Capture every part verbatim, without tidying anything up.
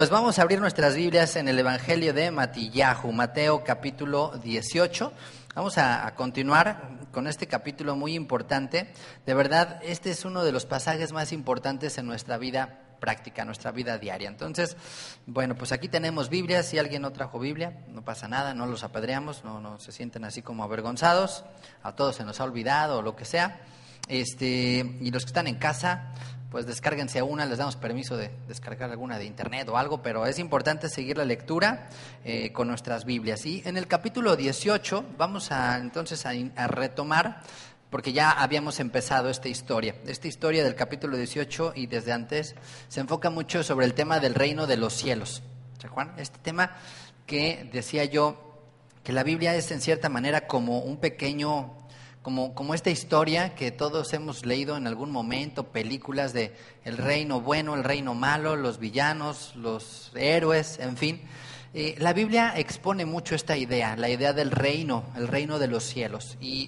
Pues vamos a abrir nuestras Biblias en el Evangelio de Matillahu, Mateo capítulo dieciocho. Vamos a, a continuar con este capítulo muy importante. De verdad, este es uno de los pasajes más importantes en nuestra vida práctica, nuestra vida diaria. Entonces, bueno, pues aquí tenemos Biblias. Si alguien no trajo Biblia, no pasa nada, no los apedreamos, no, no se sienten así como avergonzados. A todos se nos ha olvidado o lo que sea. Este, y los que están en casa, pues descárguense una, les damos permiso de descargar alguna de internet o algo, pero es importante seguir la lectura eh, con nuestras Biblias. Y en el capítulo dieciocho vamos a entonces a, a retomar, porque ya habíamos empezado esta historia. Esta historia del capítulo dieciocho y desde antes se enfoca mucho sobre el tema del reino de los cielos. ¿Se acuerdan? Este tema que decía yo, que la Biblia es en cierta manera como un pequeño... Como, como esta historia que todos hemos leído en algún momento, películas de el reino bueno, el reino malo, los villanos, los héroes, en fin. Eh, la Biblia expone mucho esta idea, la idea del reino, el reino de los cielos. Y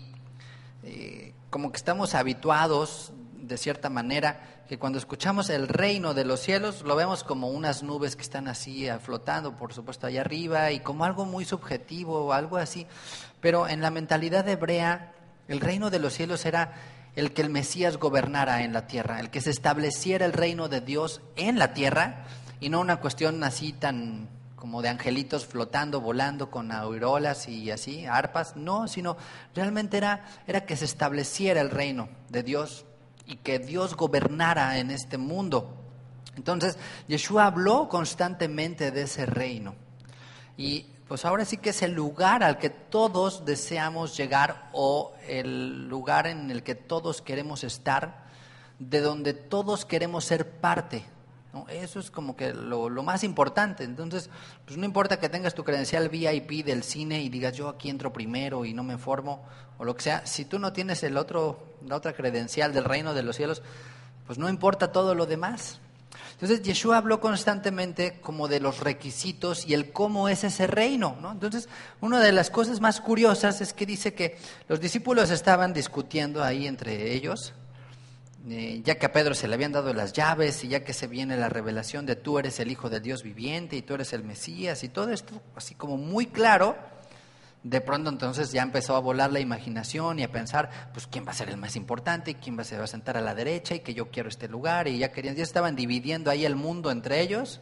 eh, como que estamos habituados, de cierta manera, que cuando escuchamos el reino de los cielos, lo vemos como unas nubes que están así flotando, por supuesto, allá arriba, y como algo muy subjetivo o algo así. Pero en la mentalidad hebrea, el reino de los cielos era el que el Mesías gobernara en la tierra, el que se estableciera el reino de Dios en la tierra, y no una cuestión así tan como de angelitos flotando, volando con auroras y así, arpas, no, sino realmente era, era que se estableciera el reino de Dios y que Dios gobernara en este mundo. Entonces, Yeshua habló constantemente de ese reino. Y pues ahora sí que es el lugar al que todos deseamos llegar, o el lugar en el que todos queremos estar, de donde todos queremos ser parte, ¿no? Eso es como que lo, lo más importante. Entonces, pues no importa que tengas tu credencial V I P del cine y digas yo aquí entro primero y no me formo, o lo que sea, si tú no tienes el otro, la otra credencial del reino de los cielos, pues no importa todo lo demás. Entonces, Yeshua habló constantemente como de los requisitos y el cómo es ese reino, ¿no? Entonces, una de las cosas más curiosas es que dice que los discípulos estaban discutiendo ahí entre ellos, eh, ya que a Pedro se le habían dado las llaves y ya que se viene la revelación de tú eres el Hijo del Dios viviente y tú eres el Mesías y todo esto así como muy claro. De pronto entonces ya empezó a volar la imaginación y a pensar, pues quién va a ser el más importante y quién va a, se va a sentar a la derecha y que yo quiero este lugar, y ya querían, ya estaban dividiendo ahí el mundo entre ellos.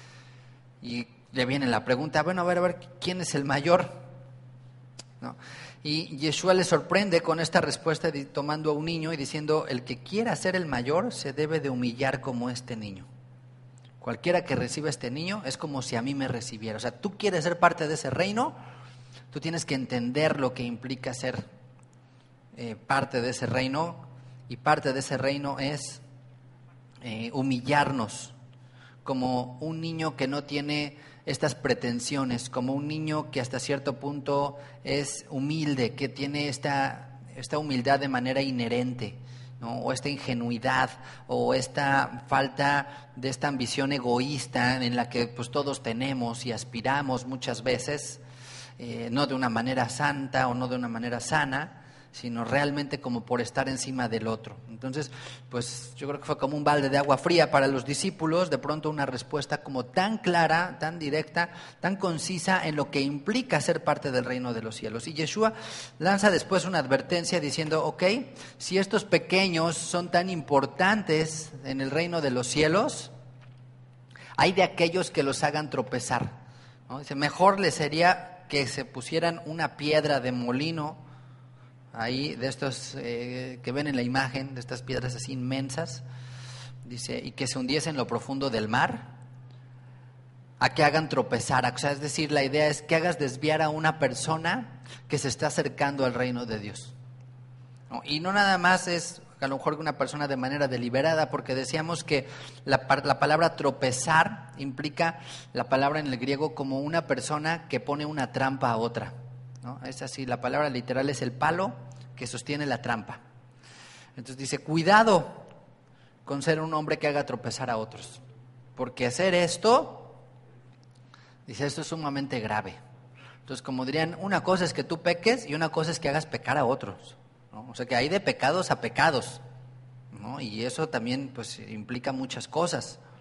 Y le viene la pregunta, bueno, a ver, a ver, ¿quién es el mayor? ¿No? Y Yeshua le sorprende con esta respuesta de, tomando a un niño y diciendo, el que quiera ser el mayor se debe de humillar como este niño. Cualquiera que reciba este niño es como si a mí me recibiera. O sea, tú quieres ser parte de ese reino, tú tienes que entender lo que implica ser eh, parte de ese reino, y parte de ese reino es eh, humillarnos como un niño que no tiene estas pretensiones, como un niño que hasta cierto punto es humilde, que tiene esta, esta humildad de manera inherente, ¿no? O esta ingenuidad, o esta falta de esta ambición egoísta en la que pues todos tenemos y aspiramos muchas veces. Eh, no de una manera santa o no de una manera sana, sino realmente como por estar encima del otro. Entonces, pues yo creo que fue como un balde de agua fría para los discípulos, de pronto una respuesta como tan clara, tan directa, tan concisa en lo que implica ser parte del reino de los cielos. Y Yeshua lanza después una advertencia diciendo, ok, si estos pequeños son tan importantes en el reino de los cielos, hay de aquellos que los hagan tropezar, ¿no? Dice, mejor les sería que se pusieran una piedra de molino, ahí de estos eh, que ven en la imagen, de estas piedras así inmensas, dice, y que se hundiesen en lo profundo del mar, a que hagan tropezar. O sea, es decir, la idea es que hagas desviar a una persona que se está acercando al reino de Dios, ¿no? Y no nada más es a lo mejor una persona de manera deliberada, porque decíamos que la, la palabra tropezar implica la palabra en el griego como una persona que pone una trampa a otra, ¿no? Es así, la palabra literal es el palo que sostiene la trampa. Entonces dice, cuidado con ser un hombre que haga tropezar a otros, porque hacer esto, dice, esto es sumamente grave. Entonces, como dirían, una cosa es que tú peques y una cosa es que hagas pecar a otros, ¿no? O sea que hay de pecados a pecados, ¿no? Y eso también pues implica muchas cosas.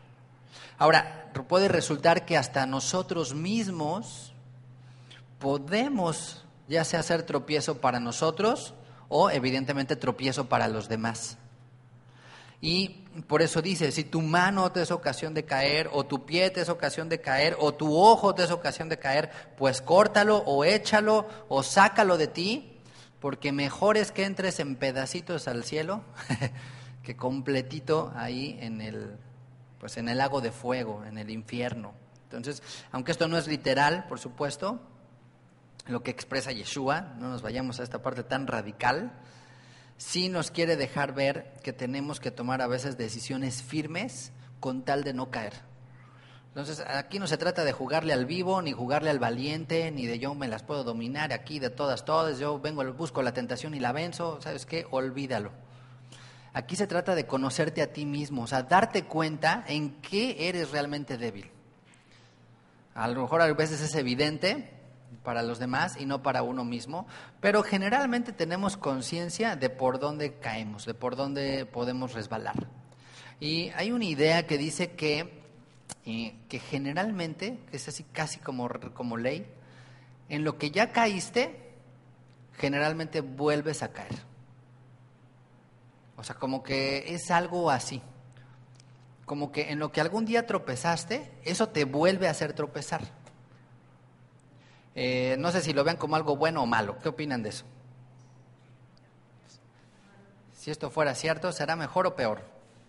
Ahora, puede resultar que hasta nosotros mismos podemos ya sea hacer tropiezo para nosotros o evidentemente tropiezo para los demás. Y por eso dice, si tu mano te es ocasión de caer, o tu pie te es ocasión de caer, o tu ojo te es ocasión de caer, pues córtalo o échalo o sácalo de ti, porque mejor es que entres en pedacitos al cielo que completito ahí en el, pues en el lago de fuego, en el infierno. Entonces, aunque esto no es literal, por supuesto, lo que expresa Yeshua, no nos vayamos a esta parte tan radical, sí nos quiere dejar ver que tenemos que tomar a veces decisiones firmes con tal de no caer. Entonces, aquí no se trata de jugarle al vivo, ni jugarle al valiente, ni de yo me las puedo dominar aquí de todas, todas, yo vengo, busco la tentación y la venzo, ¿sabes qué? Olvídalo. Aquí se trata de conocerte a ti mismo, o sea, darte cuenta en qué eres realmente débil. A lo mejor a veces es evidente para los demás y no para uno mismo, pero generalmente tenemos conciencia de por dónde caemos, de por dónde podemos resbalar. Y hay una idea que dice que, eh, que generalmente, que es así casi como, como ley, en lo que ya caíste, generalmente vuelves a caer. O sea, como que es algo así. Como que en lo que algún día tropezaste, eso te vuelve a hacer tropezar. Eh, no sé si lo vean como algo bueno o malo. ¿Qué opinan de eso? Si esto fuera cierto, ¿será mejor o peor?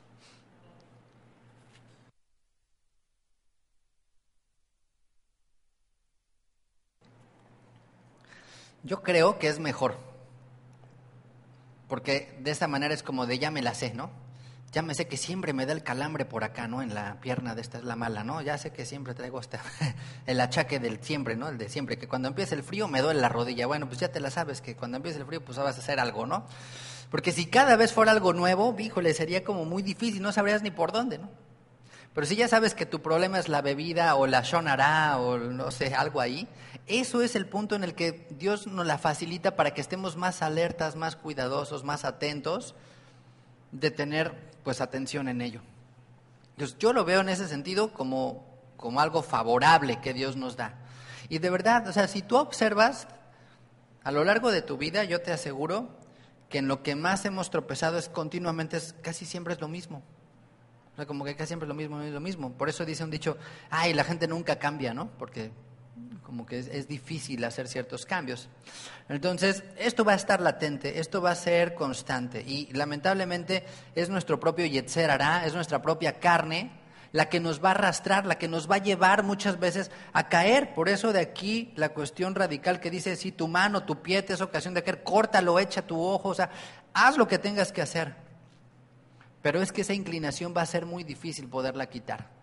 Yo creo que es mejor, porque de esta manera es como de ya me la sé, ¿no? Ya me sé que siempre me da el calambre por acá, ¿no? En la pierna de esta es la mala, ¿no? Ya sé que siempre traigo hasta el achaque del siempre, ¿no? El de siempre, que cuando empieza el frío me duele la rodilla. Bueno, pues ya te la sabes, que cuando empieza el frío pues vas a hacer algo, ¿no? Porque si cada vez fuera algo nuevo, híjole, sería como muy difícil, no sabrías ni por dónde, ¿no? Pero si ya sabes que tu problema es la bebida o la shonara o no sé, algo ahí, eso es el punto en el que Dios nos la facilita para que estemos más alertas, más cuidadosos, más atentos de tener pues atención en ello. Entonces yo lo veo en ese sentido como, como algo favorable que Dios nos da. Y de verdad, o sea, si tú observas a lo largo de tu vida, yo te aseguro que en lo que más hemos tropezado es continuamente, es, casi siempre es lo mismo. O sea, como que casi siempre es lo mismo, es lo mismo. Por eso dice un dicho, ay, la gente nunca cambia, ¿no? Porque como que es, es difícil hacer ciertos cambios. Entonces, esto va a estar latente, esto va a ser constante. Y lamentablemente es nuestro propio Yetzer Hará, es nuestra propia carne, la que nos va a arrastrar, la que nos va a llevar muchas veces a caer. Por eso de aquí la cuestión radical que dice, si tu mano, tu pie te es ocasión de caer, córtalo, echa tu ojo, o sea, haz lo que tengas que hacer. Pero es que esa inclinación va a ser muy difícil poderla quitar.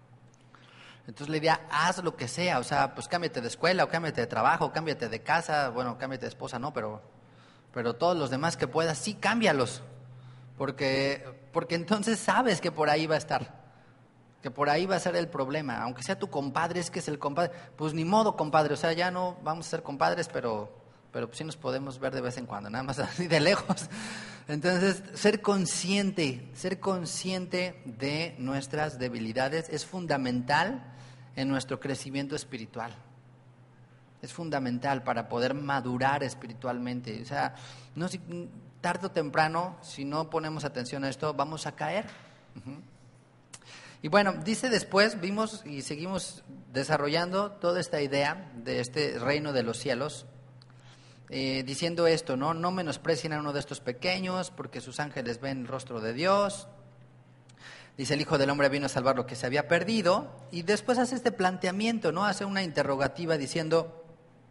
Entonces la idea, haz lo que sea, o sea, pues cámbiate de escuela, o cámbiate de trabajo, o cámbiate de casa, bueno, cámbiate de esposa, no, pero, pero todos los demás que puedas, sí, cámbialos, porque, porque entonces sabes que por ahí va a estar, que por ahí va a ser el problema, aunque sea tu compadre, es que es el compadre, pues ni modo, compadre, o sea, ya no vamos a ser compadres, pero, pero pues sí nos podemos ver de vez en cuando, nada más así de lejos. Entonces, ser consciente, ser consciente de nuestras debilidades es fundamental en nuestro crecimiento espiritual. Es fundamental para poder madurar espiritualmente. O sea, no, si, tarde o temprano, si no ponemos atención a esto, vamos a caer. Uh-huh. Y bueno, dice después, vimos y seguimos desarrollando toda esta idea de este reino de los cielos. Eh, diciendo esto, ¿no? No menosprecien a uno de estos pequeños, porque sus ángeles ven el rostro de Dios. Dice, el Hijo del Hombre vino a salvar lo que se había perdido. Y después hace este planteamiento, ¿no? Hace una interrogativa diciendo,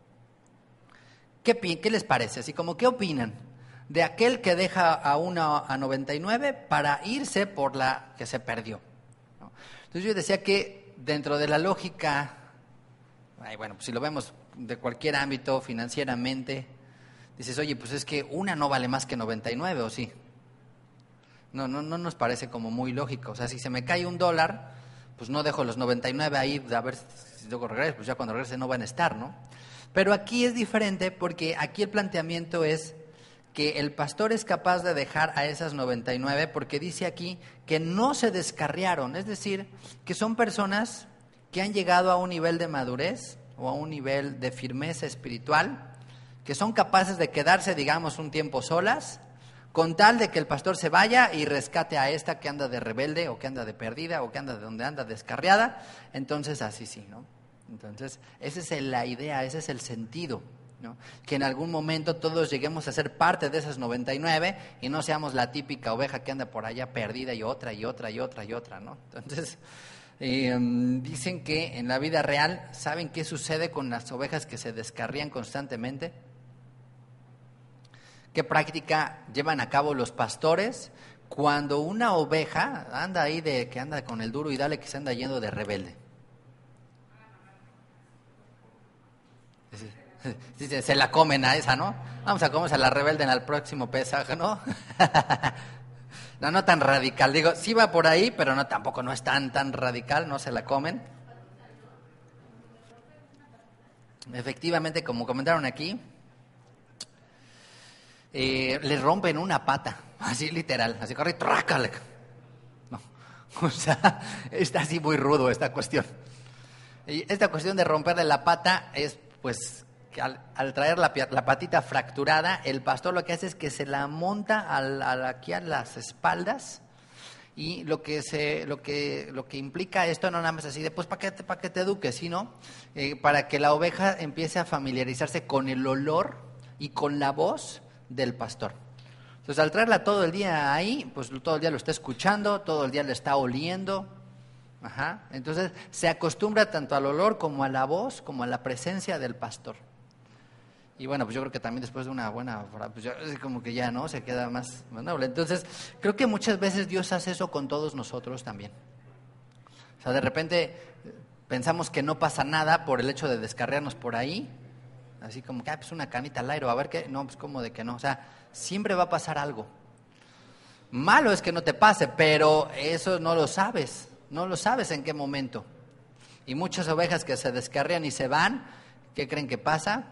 ¿qué, qué les parece? Así como, ¿qué opinan de aquel que deja a una a noventa y nueve para irse por la que se perdió? ¿No? Entonces yo decía que dentro de la lógica, ay, bueno, pues si lo vemos de cualquier ámbito, financieramente, dices, oye, pues es que una no vale más que noventa y nueve, ¿o sí? No, no, no nos parece como muy lógico. O sea, si se me cae un dólar, pues no dejo los noventa y nueve ahí, a ver si luego regreso, pues ya cuando regrese no van a estar, ¿no? Pero aquí es diferente porque aquí el planteamiento es que el pastor es capaz de dejar a esas noventa y nueve porque dice aquí que no se descarriaron, es decir, que son personas que han llegado a un nivel de madurez o a un nivel de firmeza espiritual, que son capaces de quedarse, digamos, un tiempo solas, con tal de que el pastor se vaya y rescate a esta que anda de rebelde o que anda de perdida o que anda de donde anda descarriada. Entonces así sí, ¿no? Entonces esa es la idea, ese es el sentido, ¿no? Que en algún momento todos lleguemos a ser parte de esas noventa y nueve y no seamos la típica oveja que anda por allá perdida y otra y otra y otra y otra, ¿no? Entonces eh, dicen que en la vida real, ¿saben qué sucede con las ovejas que se descarrían constantemente? ¿Qué práctica llevan a cabo los pastores cuando una oveja anda ahí de que anda con el duro y dale que se anda yendo de rebelde? Dice, se la comen a esa, ¿no? Vamos a comerse a la rebelde en el próximo pesaje, ¿no? No, no tan radical. Digo, sí va por ahí, pero no, tampoco no es tan, tan radical, no se la comen. Efectivamente, como comentaron aquí, eh, le rompen una pata, así literal, así corre, trácale. No, o sea, está así muy rudo esta cuestión. Y esta cuestión de romperle la pata es, pues, que al, al traer la, la patita fracturada, el pastor lo que hace es que se la monta al, al, aquí a las espaldas, y lo que se lo que lo que implica esto no nada más así de pues para que te, para que te eduques, sino eh, para que la oveja empiece a familiarizarse con el olor y con la voz del pastor. Entonces al traerla todo el día ahí, pues todo el día lo está escuchando, todo el día le está oliendo. Ajá. Entonces se acostumbra tanto al olor como a la voz, como a la presencia del pastor. Y bueno, pues yo creo que también después de una buena, pues yo, como que ya, ¿no? Se queda más, más noble. Entonces, creo que muchas veces Dios hace eso con todos nosotros también. O sea, de repente pensamos que no pasa nada por el hecho de descarriarnos por ahí, así como que, ah, pues una canita al aire, a ver qué, no, pues como de que no. O sea, siempre va a pasar algo. Malo es que no te pase, pero eso no lo sabes, no lo sabes en qué momento. Y muchas ovejas que se descarrían y se van, ¿qué creen que pasa?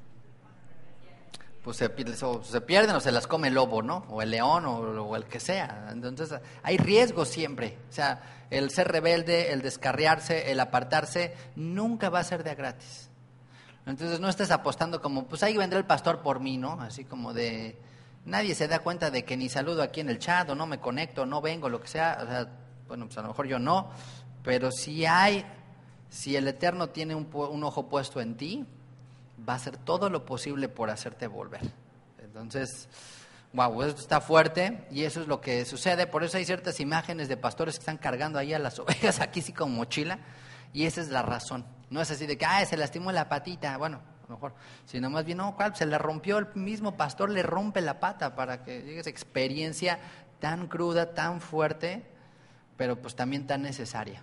Pues se, o se pierden o se las come el lobo, ¿no? O el león o, o el que sea. Entonces hay riesgo siempre. O sea, el ser rebelde, el descarriarse, el apartarse, nunca va a ser de a gratis. Entonces no estés apostando como, pues ahí vendrá el pastor por mí, ¿no? Así como de, nadie se da cuenta de que ni saludo aquí en el chat, o no me conecto, no vengo, lo que sea. O sea, bueno, pues a lo mejor yo no, pero si hay, si el Eterno tiene un, un ojo puesto en ti, va a hacer todo lo posible por hacerte volver. Entonces, wow, esto está fuerte y eso es lo que sucede. Por eso hay ciertas imágenes de pastores que están cargando ahí a las ovejas, aquí sí con mochila, y esa es la razón. No es así de que, ah, se lastimó la patita, bueno, a lo mejor, sino más bien, no, ¿cuál? Se le rompió, el mismo pastor le rompe la pata para que llegue esa experiencia tan cruda, tan fuerte, pero pues también tan necesaria.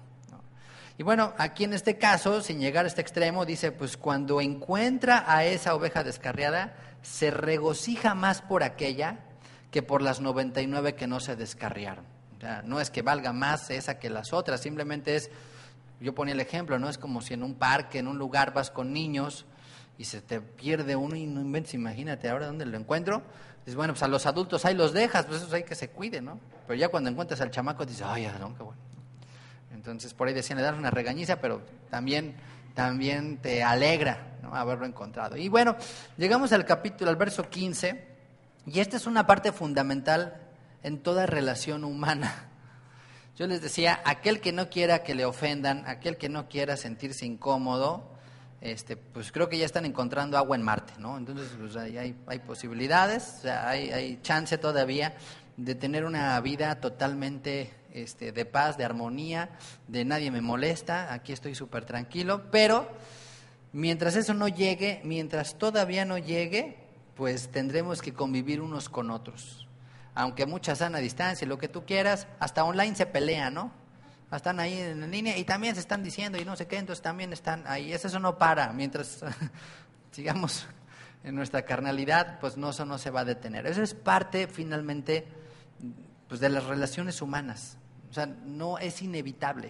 Y bueno, aquí en este caso, sin llegar a este extremo, dice, pues cuando encuentra a esa oveja descarriada, se regocija más por aquella que por las noventa y nueve que no se descarriaron. O sea, no es que valga más esa que las otras, simplemente es, yo ponía el ejemplo, no es como si en un parque, en un lugar vas con niños y se te pierde uno y no inventes, imagínate, ahora dónde lo encuentro. Dices, bueno, pues a los adultos ahí los dejas, pues esos hay que se cuiden, ¿no? Pero ya cuando encuentras al chamaco dices, ay, no, qué bueno. Entonces, por ahí decían, le dan una regañiza, pero también, también te alegra, ¿no?, haberlo encontrado. Y bueno, llegamos al capítulo, al verso quince, y esta es una parte fundamental en toda relación humana. Yo les decía, aquel que no quiera que le ofendan, aquel que no quiera sentirse incómodo, este, pues creo que ya están encontrando agua en Marte, ¿no? Entonces, pues hay, hay, hay posibilidades, o sea, hay, hay chance todavía de tener una vida totalmente este, de paz, de armonía, de nadie me molesta, aquí estoy súper tranquilo, pero mientras eso no llegue, mientras todavía no llegue, pues tendremos que convivir unos con otros. Aunque mucha sana distancia, lo que tú quieras, hasta online se pelean, ¿no? Están ahí en línea y también se están diciendo y no sé qué, entonces también están ahí. Eso no para, mientras sigamos en nuestra carnalidad, pues no, eso no se va a detener. Eso es parte finalmente pues de las relaciones humanas. O sea, no es inevitable,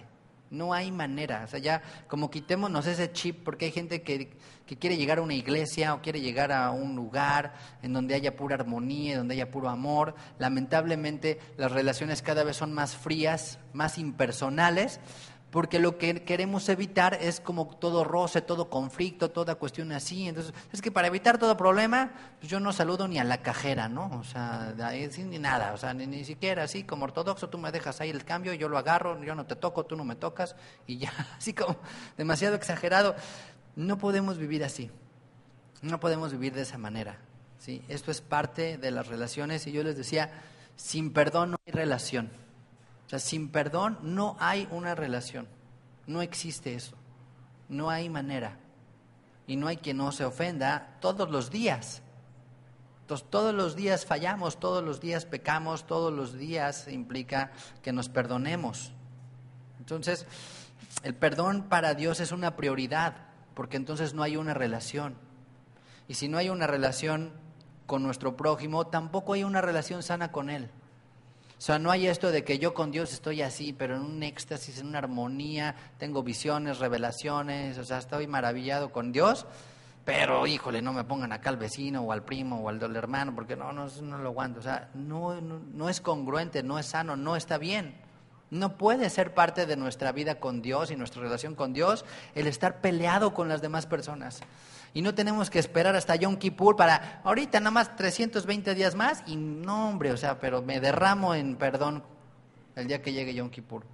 No hay manera. O sea, ya como quitémonos ese chip, porque hay gente que, que quiere llegar a una iglesia o quiere llegar a un lugar en donde haya pura armonía, donde haya puro amor. Lamentablemente las relaciones cada vez son más frías, más impersonales, porque lo que queremos evitar es como todo roce, todo conflicto, toda cuestión así. Entonces, es que para evitar todo problema, pues yo no saludo ni a la cajera, ¿no? O sea, así, ni nada, o sea, ni, ni siquiera así como ortodoxo, tú me dejas ahí el cambio, yo lo agarro, yo no te toco, tú no me tocas, y ya, así como demasiado exagerado. No podemos vivir así, no podemos vivir de esa manera, ¿sí? Esto es parte de las relaciones, y yo les decía, sin perdón no hay relación. O sea, sin perdón no hay una relación, no existe eso, no hay manera, y no hay quien no se ofenda todos los días. Entonces, todos los días fallamos, todos los días pecamos, todos los días implica que nos perdonemos. Entonces, el perdón para Dios es una prioridad, porque entonces no hay una relación, y si no hay una relación con nuestro prójimo, tampoco hay una relación sana con Él. O sea, no hay esto de que yo con Dios estoy así, pero en un éxtasis, en una armonía, tengo visiones, revelaciones, o sea, estoy maravillado con Dios, pero híjole, no me pongan acá al vecino o al primo o al del hermano, porque no, no, no lo aguanto. O sea, no, no, no es congruente, no es sano, no está bien. No puede ser parte de nuestra vida con Dios y nuestra relación con Dios el estar peleado con las demás personas. Y no tenemos que esperar hasta Yom Kippur para, ahorita nada más trescientos veinte días más, y no, hombre, o sea, pero me derramo en perdón el día que llegue Yom Kippur.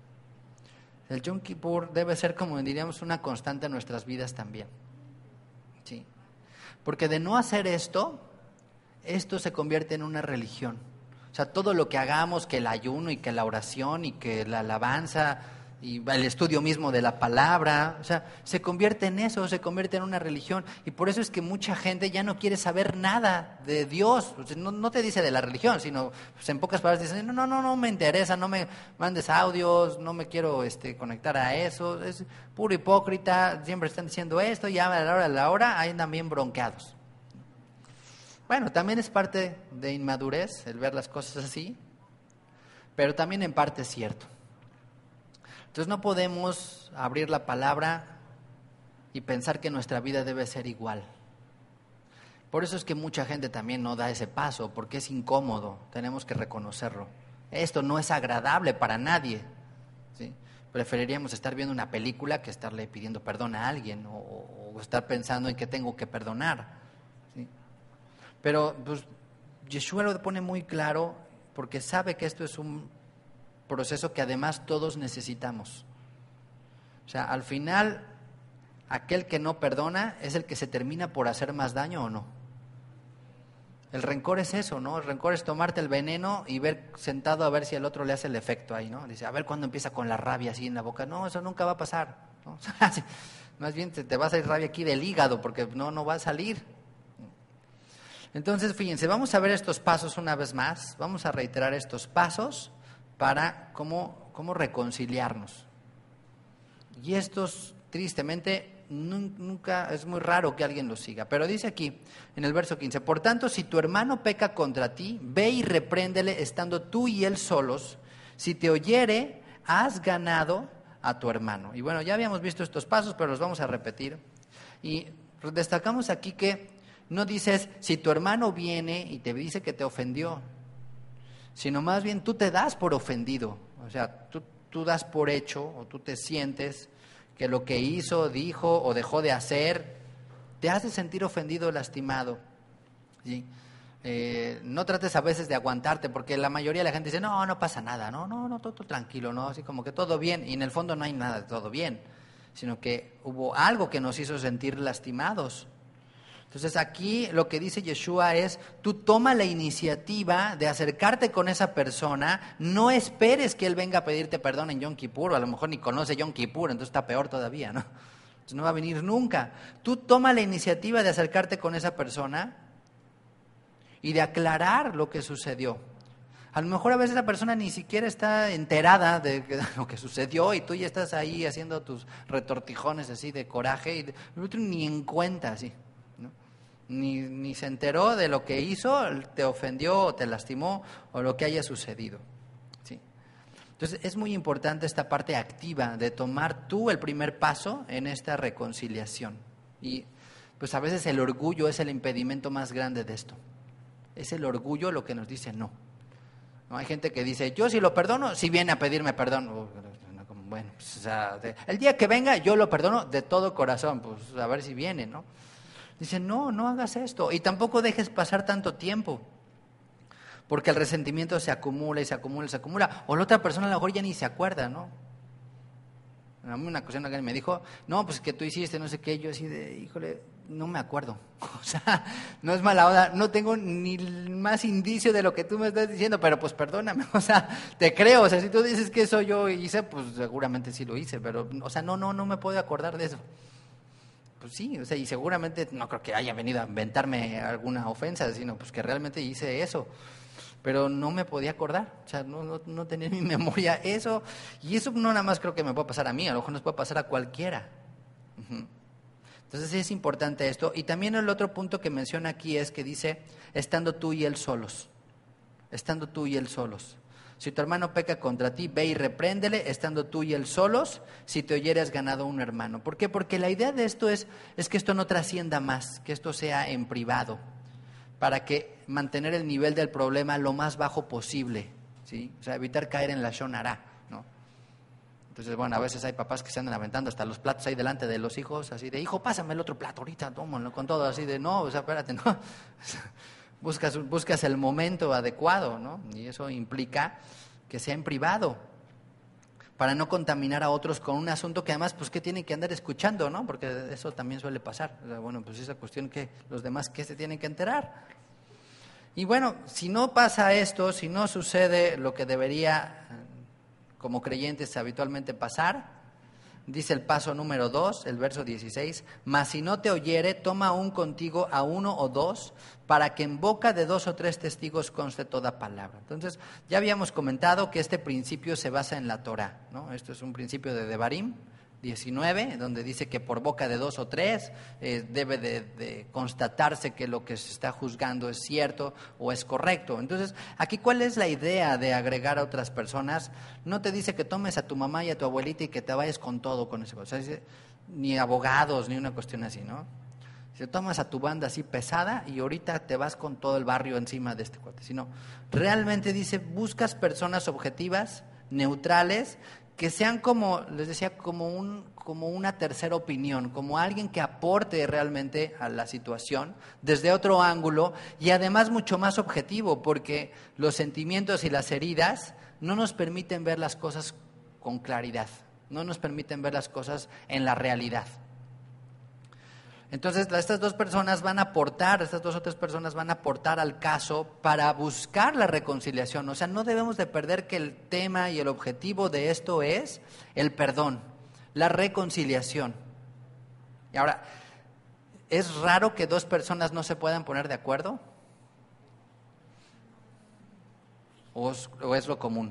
El Yom Kippur debe ser, como diríamos, una constante en nuestras vidas también. Sí. Porque de no hacer esto, esto se convierte en una religión. O sea, todo lo que hagamos, que el ayuno y que la oración y que la alabanza y el estudio mismo de la palabra, o sea, se convierte en eso, se convierte en una religión, y por eso es que mucha gente ya no quiere saber nada de Dios. O sea, no, no te dice de la religión, sino pues, en pocas palabras dicen, no, no, no, no me interesa, no me mandes audios, no me quiero este, conectar a eso, es puro hipócrita, siempre están diciendo esto, y a la hora de la hora ahí andan bien bronqueados. Bueno, también es parte de inmadurez el ver las cosas así, pero también en parte es cierto. Entonces no podemos abrir la palabra y pensar que nuestra vida debe ser igual. Por eso es que mucha gente también no da ese paso, porque es incómodo, tenemos que reconocerlo. Esto no es agradable para nadie, ¿sí? Preferiríamos estar viendo una película que estarle pidiendo perdón a alguien o, o estar pensando en que tengo que perdonar, ¿sí? Pero pues, Yeshua lo pone muy claro porque sabe que esto es un proceso que además todos necesitamos. O sea, al final, aquel que no perdona es el que se termina por hacer más daño o no. El rencor es eso, ¿no? El rencor es tomarte el veneno y ver sentado a ver si al otro le hace el efecto ahí, ¿no? Dice, a ver cuándo empieza con la rabia así en la boca. No, eso nunca va a pasar, ¿no? O sea, más bien te, te va a salir rabia aquí del hígado porque no, no va a salir. Entonces, fíjense, vamos a ver estos pasos una vez más. Vamos a reiterar estos pasos para cómo, cómo reconciliarnos. Y estos, tristemente, nunca, es muy raro que alguien los siga. Pero dice aquí, en el verso quince, por tanto, si tu hermano peca contra ti, ve y repréndele estando tú y él solos. Si te oyere, has ganado a tu hermano. Y bueno, ya habíamos visto estos pasos, pero los vamos a repetir. Y destacamos aquí que no dices, si tu hermano viene y te dice que te ofendió, sino más bien tú te das por ofendido. O sea, tú, tú das por hecho o tú te sientes que lo que hizo, dijo o dejó de hacer te hace sentir ofendido, lastimado, ¿sí? Eh, no trates a veces de aguantarte, porque la mayoría de la gente dice, no, no pasa nada, no, no, no, todo, todo tranquilo, no, así como que todo bien, y en el fondo no hay nada de todo bien, sino que hubo algo que nos hizo sentir lastimados. Entonces aquí lo que dice Yeshua es, tú toma la iniciativa de acercarte con esa persona, no esperes que él venga a pedirte perdón en Yom Kippur, o a lo mejor ni conoce Yom Kippur, entonces está peor todavía, ¿no? Entonces no va a venir nunca. Tú toma la iniciativa de acercarte con esa persona y de aclarar lo que sucedió. A lo mejor a veces la persona ni siquiera está enterada de lo que sucedió y tú ya estás ahí haciendo tus retortijones así de coraje y el otro ni en cuenta así. Ni, ni se enteró de lo que hizo, te ofendió o te lastimó o lo que haya sucedido, ¿sí? Entonces es muy importante esta parte activa de tomar tú el primer paso en esta reconciliación. Y pues a veces el orgullo es el impedimento más grande de esto. Es el orgullo lo que nos dice no. No hay gente que dice, yo si lo perdono, si viene a pedirme perdón. Bueno, pues, o sea, de, el día que venga yo lo perdono de todo corazón, pues a ver si viene, ¿no? Dice, no, no hagas esto. Y tampoco dejes pasar tanto tiempo. Porque el resentimiento se acumula y se acumula y se acumula. O la otra persona a lo mejor ya ni se acuerda, ¿no? A mí una ocasión alguien me dijo, no, pues que tú hiciste, no sé qué. Yo así de, híjole, no me acuerdo. O sea, no es mala onda, no tengo ni el más indicio de lo que tú me estás diciendo, pero pues perdóname. O sea, te creo. O sea, si tú dices que eso yo hice, pues seguramente sí lo hice. Pero, o sea, no, no, no me puedo acordar de eso. Pues sí, o sea, y seguramente no creo que haya venido a inventarme alguna ofensa, sino pues que realmente hice eso. Pero no me podía acordar, o sea, no, no, no tenía en mi memoria eso, y eso no nada más creo que me puede pasar a mí, a lo mejor nos puede pasar a cualquiera. Uh-huh. Entonces es importante esto, y también el otro punto que menciona aquí es que dice, estando tú y él solos, estando tú y él solos. Si tu hermano peca contra ti, ve y repréndele, estando tú y él solos, si te oyeres ganado un hermano. ¿Por qué? Porque la idea de esto es, es que esto no trascienda más, que esto sea en privado, para que mantener el nivel del problema lo más bajo posible, ¿sí? O sea, evitar caer en la lashon hara, ¿no? Entonces, bueno, a veces hay papás que se andan aventando hasta los platos ahí delante de los hijos, así de, hijo, pásame el otro plato ahorita, tómalo, con todo, así de, no, o sea, espérate, no. Buscas, buscas el momento adecuado, ¿no? Y eso implica que sea en privado, para no contaminar a otros con un asunto que además, pues, ¿qué tienen que andar escuchando, no? Porque eso también suele pasar. O sea, bueno, pues esa cuestión que los demás, ¿qué se tienen que enterar? Y bueno, si no pasa esto, si no sucede lo que debería, como creyentes, habitualmente pasar, dice el paso número dos, el verso dieciséis, mas si no te oyere, toma aún contigo a uno o dos, para que en boca de dos o tres testigos conste toda palabra. Entonces, ya habíamos comentado que este principio se basa en la Torah, ¿no? Esto es un principio de Devarim diecinueve, donde dice que por boca de dos o tres eh, debe de, de constatarse que lo que se está juzgando es cierto o es correcto. Entonces, aquí, ¿cuál es la idea de agregar a otras personas? No te dice que tomes a tu mamá y a tu abuelita y que te vayas con todo con eso. O sea, dice, ni abogados, ni una cuestión así, ¿no? Si tomas a tu banda así pesada y ahorita te vas con todo el barrio encima de este cuate. Sino, realmente dice, buscas personas objetivas, neutrales, que sean como, les decía, como un, como una tercera opinión, como alguien que aporte realmente a la situación desde otro ángulo y además mucho más objetivo, porque los sentimientos y las heridas no nos permiten ver las cosas con claridad, no nos permiten ver las cosas en la realidad. Entonces, estas dos personas van a aportar, estas dos o tres personas van a aportar al caso para buscar la reconciliación. O sea, no debemos de perder que el tema y el objetivo de esto es el perdón, la reconciliación. Y ahora, ¿es raro que dos personas no se puedan poner de acuerdo? ¿O es, o es lo común?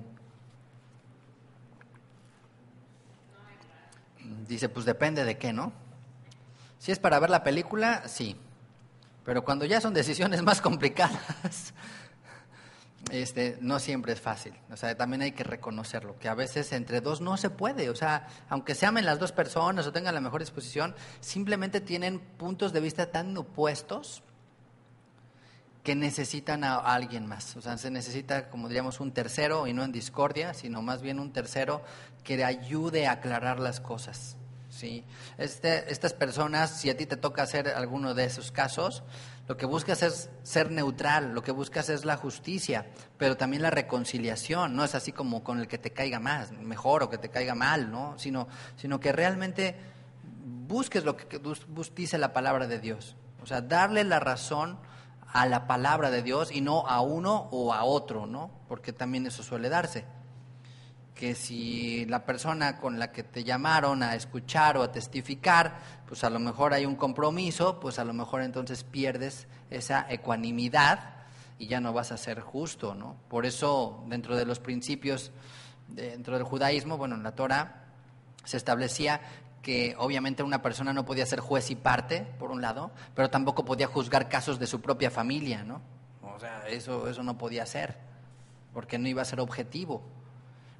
Dice, pues depende de qué, ¿no? Si es para ver la película, sí. Pero cuando ya son decisiones más complicadas, este, no siempre es fácil. O sea, también hay que reconocerlo, que a veces entre dos no se puede. O sea, aunque se amen las dos personas o tengan la mejor disposición, simplemente tienen puntos de vista tan opuestos que necesitan a alguien más. O sea, se necesita, como diríamos, un tercero, y no en discordia, sino más bien un tercero que le ayude a aclarar las cosas. Sí, este, estas personas, si a ti te toca hacer alguno de esos casos, lo que buscas es ser neutral, lo que buscas es la justicia, pero también la reconciliación. No es así como con el que te caiga más, mejor o que te caiga mal, ¿no? Sino, sino que realmente busques lo que dice la palabra de Dios. O sea, darle la razón a la palabra de Dios y no a uno o a otro, ¿no? Porque también eso suele darse. Que si la persona con la que te llamaron a escuchar o a testificar, pues a lo mejor hay un compromiso, pues a lo mejor entonces pierdes esa ecuanimidad y ya no vas a ser justo, ¿no? Por eso, dentro de los principios, dentro del judaísmo, bueno, en la Torah se establecía que obviamente una persona no podía ser juez y parte, por un lado, pero tampoco podía juzgar casos de su propia familia, ¿no? O sea, eso, eso no podía ser, porque no iba a ser objetivo.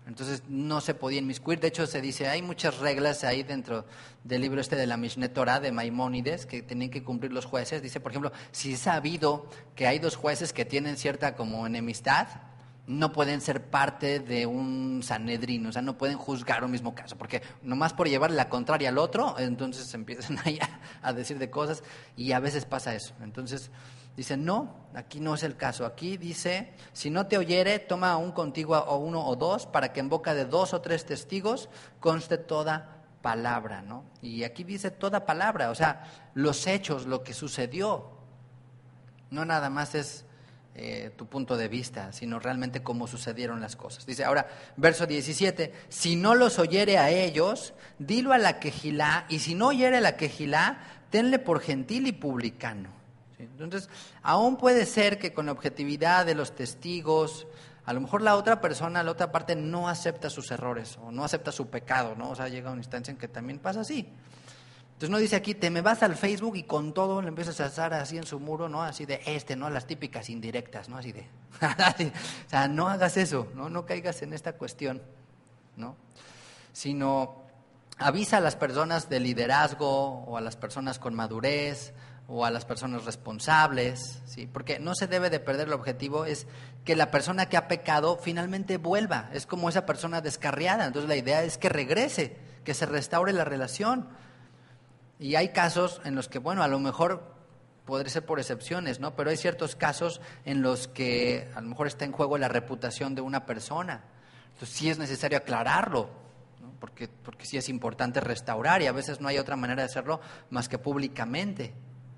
Entonces no se podía inmiscuir. De hecho se dice, hay muchas reglas ahí dentro del libro este de la Mishneh Torah de Maimónides que tenían que cumplir los jueces. Dice, por ejemplo, si es sabido que hay dos jueces que tienen cierta como enemistad, no pueden ser parte de un Sanedrín, o sea, no pueden juzgar un mismo caso, porque nomás por llevarle la contraria al otro, entonces empiezan ahí a, a decir de cosas y a veces pasa eso. Entonces dice, no, aquí no es el caso. Aquí dice, si no te oyere, toma un contigo o uno o dos, para que en boca de dos o tres testigos conste toda palabra, ¿no? Y aquí dice toda palabra, o sea, los hechos, lo que sucedió, no nada más es eh, tu punto de vista, sino realmente cómo sucedieron las cosas. Dice ahora, verso diecisiete, si no los oyere a ellos, dilo a la quejilá, y si no oyere a la quejilá, tenle por gentil y publicano. Entonces, aún puede ser que con la objetividad de los testigos, a lo mejor la otra persona, la otra parte no acepta sus errores o no acepta su pecado, ¿no? O sea, llega una instancia en que también pasa así. Entonces no dice aquí, te me vas al Facebook y con todo le empiezas a alzar así en su muro, ¿no? Así de este, ¿no? Las típicas indirectas, ¿no? Así de, o sea, no hagas eso, ¿no? No caigas en esta cuestión, ¿no? Sino avisa a las personas de liderazgo o a las personas con madurez o a las personas responsables, ¿sí? Porque no se debe de perder el objetivo, es que la persona que ha pecado finalmente vuelva, es como esa persona descarriada, entonces la idea es que regrese, que se restaure la relación. Y hay casos en los que, bueno, a lo mejor podría ser por excepciones, ¿no? Pero hay ciertos casos en los que a lo mejor está en juego la reputación de una persona, entonces sí es necesario aclararlo, ¿no? Porque, porque sí es importante restaurar y a veces no hay otra manera de hacerlo más que públicamente.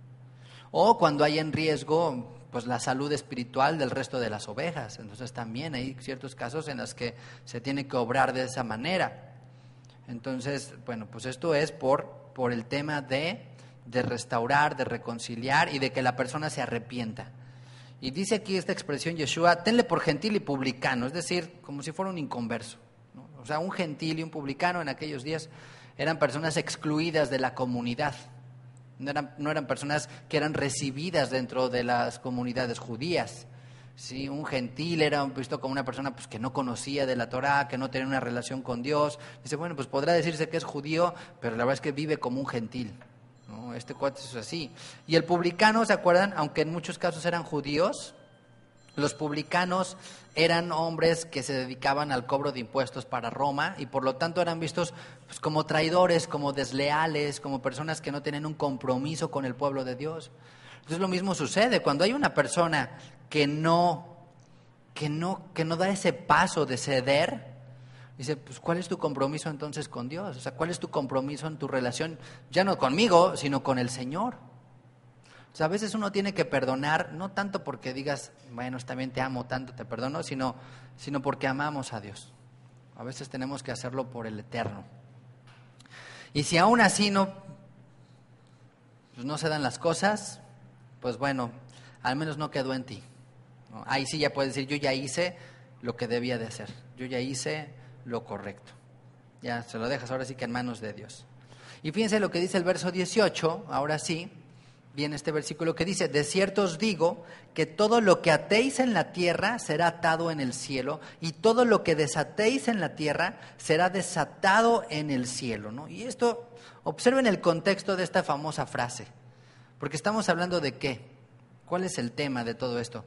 O cuando hay en riesgo pues la salud espiritual del resto de las ovejas. Entonces también hay ciertos casos en los que se tiene que obrar de esa manera. Entonces, bueno, pues esto es por, por el tema de, de restaurar, de reconciliar y de que la persona se arrepienta. Y dice aquí esta expresión Yeshua, tenle por gentil y publicano, es decir, como si fuera un inconverso, ¿no? O sea, un gentil y un publicano en aquellos días eran personas excluidas de la comunidad. No eran, no eran personas que eran recibidas dentro de las comunidades judías. Sí, un gentil era visto como una persona pues, que no conocía de la Torá, que no tenía una relación con Dios. Dice, bueno, pues podrá decirse que es judío, pero la verdad es que vive como un gentil, ¿no? Este cuate es así. Y el publicano, ¿se acuerdan? Aunque en muchos casos eran judíos, los publicanos eran hombres que se dedicaban al cobro de impuestos para Roma y por lo tanto eran vistos pues, como traidores, como desleales, como personas que no tienen un compromiso con el pueblo de Dios. Entonces lo mismo sucede cuando hay una persona que no, que no, que no da ese paso de ceder. Dice, pues ¿cuál es tu compromiso entonces con Dios? O sea, ¿cuál es tu compromiso en tu relación? Ya no conmigo, sino con el Señor. O sea, a veces uno tiene que perdonar, no tanto porque digas, bueno, también te amo, tanto te perdono, sino, sino porque amamos a Dios. A veces tenemos que hacerlo por el Eterno. Y si aún así no, pues no se dan las cosas, pues bueno, al menos no quedó en ti, ¿no? Ahí sí ya puedes decir, yo ya hice lo que debía de hacer, yo ya hice lo correcto. Ya se lo dejas ahora sí que en manos de Dios. Y fíjense lo que dice el verso dieciocho, ahora sí. Viene este versículo que dice, de cierto os digo que todo lo que atéis en la tierra será atado en el cielo y todo lo que desatéis en la tierra será desatado en el cielo, ¿no? Y esto, observen el contexto de esta famosa frase, porque estamos hablando de ¿qué? ¿Cuál es el tema de todo esto?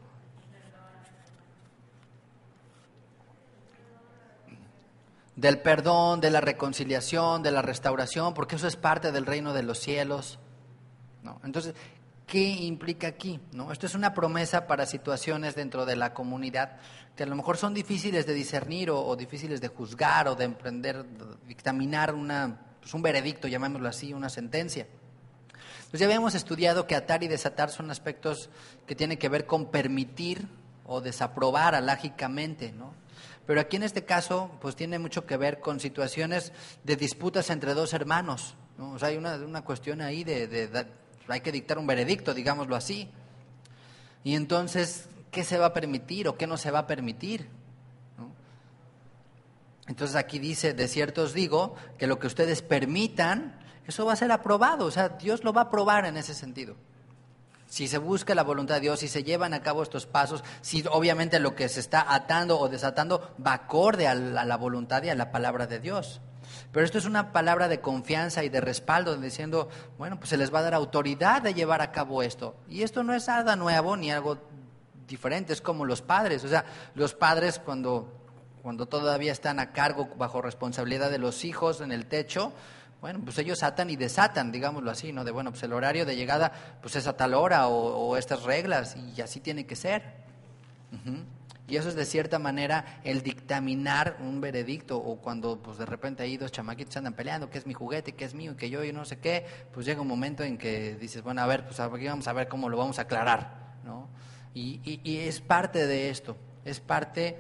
Del perdón, de la reconciliación, de la restauración, porque eso es parte del reino de los cielos. ¿No? Entonces, ¿qué implica aquí? ¿No? Esto es una promesa para situaciones dentro de la comunidad que a lo mejor son difíciles de discernir o, o difíciles de juzgar o de emprender, de dictaminar una, pues un veredicto, llamémoslo así, una sentencia. Pues ya habíamos estudiado que atar y desatar son aspectos que tienen que ver con permitir o desaprobar alágicamente, ¿no? Pero aquí en este caso, pues tiene mucho que ver con situaciones de disputas entre dos hermanos, ¿no? O sea, hay una, una cuestión ahí de, de, de hay que dictar un veredicto, digámoslo así. Y entonces, ¿qué se va a permitir o qué no se va a permitir? ¿No? Entonces aquí dice, de cierto os digo, que lo que ustedes permitan, eso va a ser aprobado. O sea, Dios lo va a aprobar en ese sentido. Si se busca la voluntad de Dios, si se llevan a cabo estos pasos, si obviamente lo que se está atando o desatando va acorde a la, a la voluntad y a la palabra de Dios. Pero esto es una palabra de confianza y de respaldo, diciendo, bueno, pues se les va a dar autoridad de llevar a cabo esto. Y esto no es nada nuevo ni algo diferente, es como los padres. O sea, los padres cuando, cuando todavía están a cargo, bajo responsabilidad de los hijos en el techo, bueno, pues ellos atan y desatan, digámoslo así, ¿no? De bueno, pues el horario de llegada pues es a tal hora o, o estas reglas y así tiene que ser. Uh-huh. Y eso es de cierta manera el dictaminar un veredicto, o cuando pues de repente ahí dos chamaquitos andan peleando, que es mi juguete, que es mío, que yo y no sé qué, pues llega un momento en que dices, bueno, a ver, pues aquí vamos a ver cómo lo vamos a aclarar, ¿no? Y, y, y es parte de esto, es parte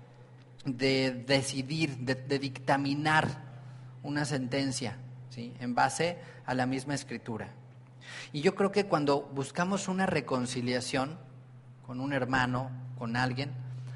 de decidir, de, de dictaminar una sentencia, ¿sí? En base a la misma escritura. Y yo creo que cuando buscamos una reconciliación con un hermano, con alguien,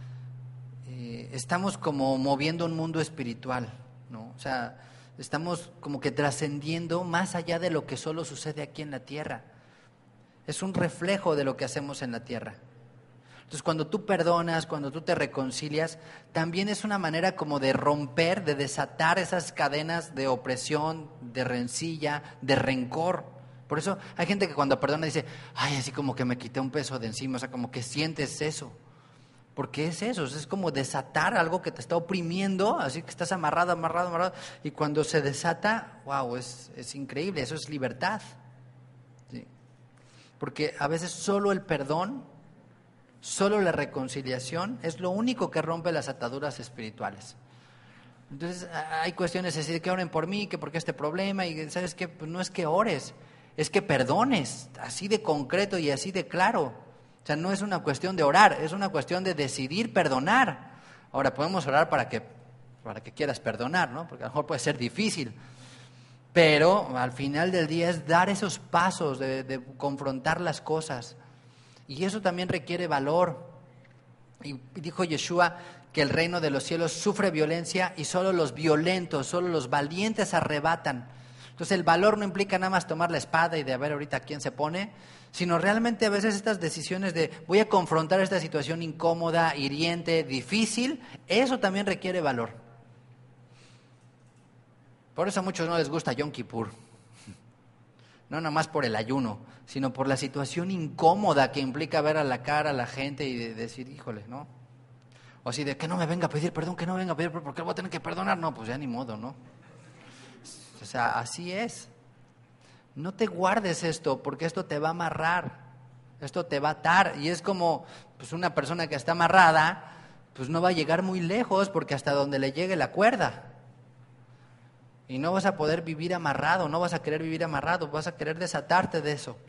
eh, estamos como moviendo un mundo espiritual, ¿no? O sea, estamos como que trascendiendo más allá de lo que solo sucede aquí en la tierra. Es un reflejo de lo que hacemos en la tierra. Entonces, cuando tú perdonas, cuando tú te reconcilias, también es una manera como de romper, de desatar esas cadenas de opresión, de rencilla, de rencor. Por eso hay gente que cuando perdona dice, ay, así como que me quité un peso de encima, o sea, como que sientes eso. Porque es eso, es como desatar algo que te está oprimiendo, así que estás amarrado, amarrado, amarrado, y cuando se desata, wow, es, es increíble, eso es libertad. ¿Sí? Porque a veces solo el perdón, solo la reconciliación es lo único que rompe las ataduras espirituales. Entonces hay cuestiones así de que oren por mí, que por qué este problema, y ¿sabes qué? Pues no es que ores, es que perdones, así de concreto y así de claro. O sea, no es una cuestión de orar, es una cuestión de decidir perdonar. Ahora, podemos orar para que, para que quieras perdonar, ¿no? Porque a lo mejor puede ser difícil. Pero al final del día es dar esos pasos de, de confrontar las cosas. Y eso también requiere valor. Y dijo Yeshua que el reino de los cielos sufre violencia y solo los violentos, solo los valientes arrebatan. Entonces el valor no implica nada más tomar la espada y de a ver ahorita quién se pone, sino realmente a veces estas decisiones de voy a confrontar esta situación incómoda, hiriente, difícil, eso también requiere valor. Por eso a muchos no les gusta Yom Kippur. No nada más por el ayuno, sino por la situación incómoda que implica ver a la cara a la gente y de decir, híjole, ¿no? O así de que no me venga a pedir perdón, que no me venga a pedir perdón, porque voy a tener que perdonar. No, pues ya ni modo, ¿no? O sea, así es. No te guardes esto, porque esto te va a amarrar, esto te va a atar. Y es como pues una persona que está amarrada, pues no va a llegar muy lejos, porque hasta donde le llegue la cuerda. Y no vas a poder vivir amarrado, no vas a querer vivir amarrado, vas a querer desatarte de eso.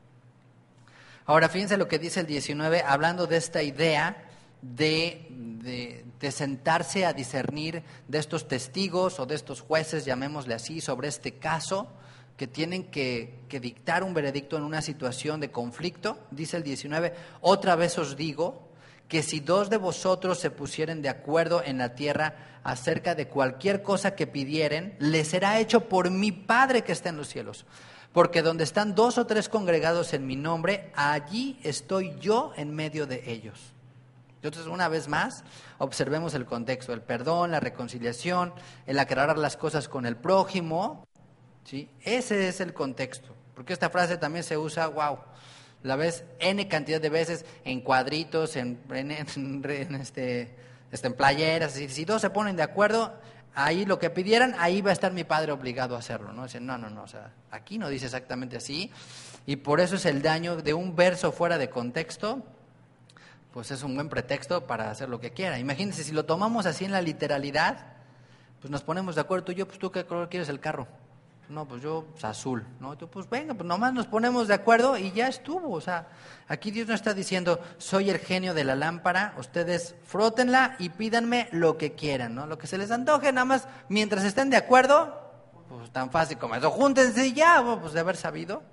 Ahora, fíjense lo que dice el diecinueve, hablando de esta idea de, de, de sentarse a discernir de estos testigos o de estos jueces, llamémosle así, sobre este caso, que tienen que, que dictar un veredicto en una situación de conflicto. Dice el diecinueve, otra vez os digo que si dos de vosotros se pusieren de acuerdo en la tierra acerca de cualquier cosa que pidieren, les será hecho por mi Padre que está en los cielos. Porque donde están dos o tres congregados en mi nombre, allí estoy yo en medio de ellos. Entonces, una vez más, observemos el contexto, el perdón, la reconciliación, el aclarar las cosas con el prójimo, ¿sí? Ese es el contexto, porque esta frase también se usa, wow, la ves N cantidad de veces en cuadritos, en, en, en, en, este, este, en playeras, si, si todos se ponen de acuerdo, ahí lo que pidieran, ahí va a estar mi Padre obligado a hacerlo, ¿no? Dicen, no, no, no, o sea, aquí no dice exactamente así, y por eso es el daño de un verso fuera de contexto, pues es un buen pretexto para hacer lo que quiera. Imagínense, si lo tomamos así en la literalidad, pues nos ponemos de acuerdo, tú y yo, pues tú qué color quieres el carro. No, pues yo, pues azul, ¿no? Tú, pues venga, pues nomás nos ponemos de acuerdo y ya estuvo. O sea, aquí Dios no está diciendo, soy el genio de la lámpara, ustedes frótenla y pídanme lo que quieran, ¿no? Lo que se les antoje, nada más, mientras estén de acuerdo, pues tan fácil como eso, júntense y ya, pues de haber sabido.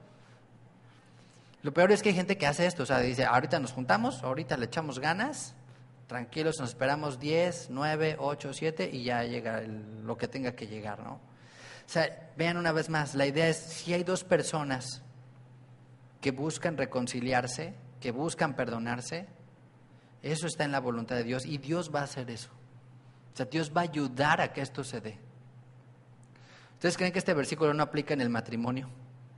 Lo peor es que hay gente que hace esto, o sea, dice, ahorita nos juntamos, ahorita le echamos ganas, tranquilos, nos esperamos diez, nueve, ocho, siete y ya llega el, lo que tenga que llegar, ¿no? O sea, vean una vez más, la idea es, si hay dos personas que buscan reconciliarse, que buscan perdonarse, eso está en la voluntad de Dios y Dios va a hacer eso. O sea, Dios va a ayudar a que esto se dé. ¿Ustedes creen que este versículo no aplica en el matrimonio?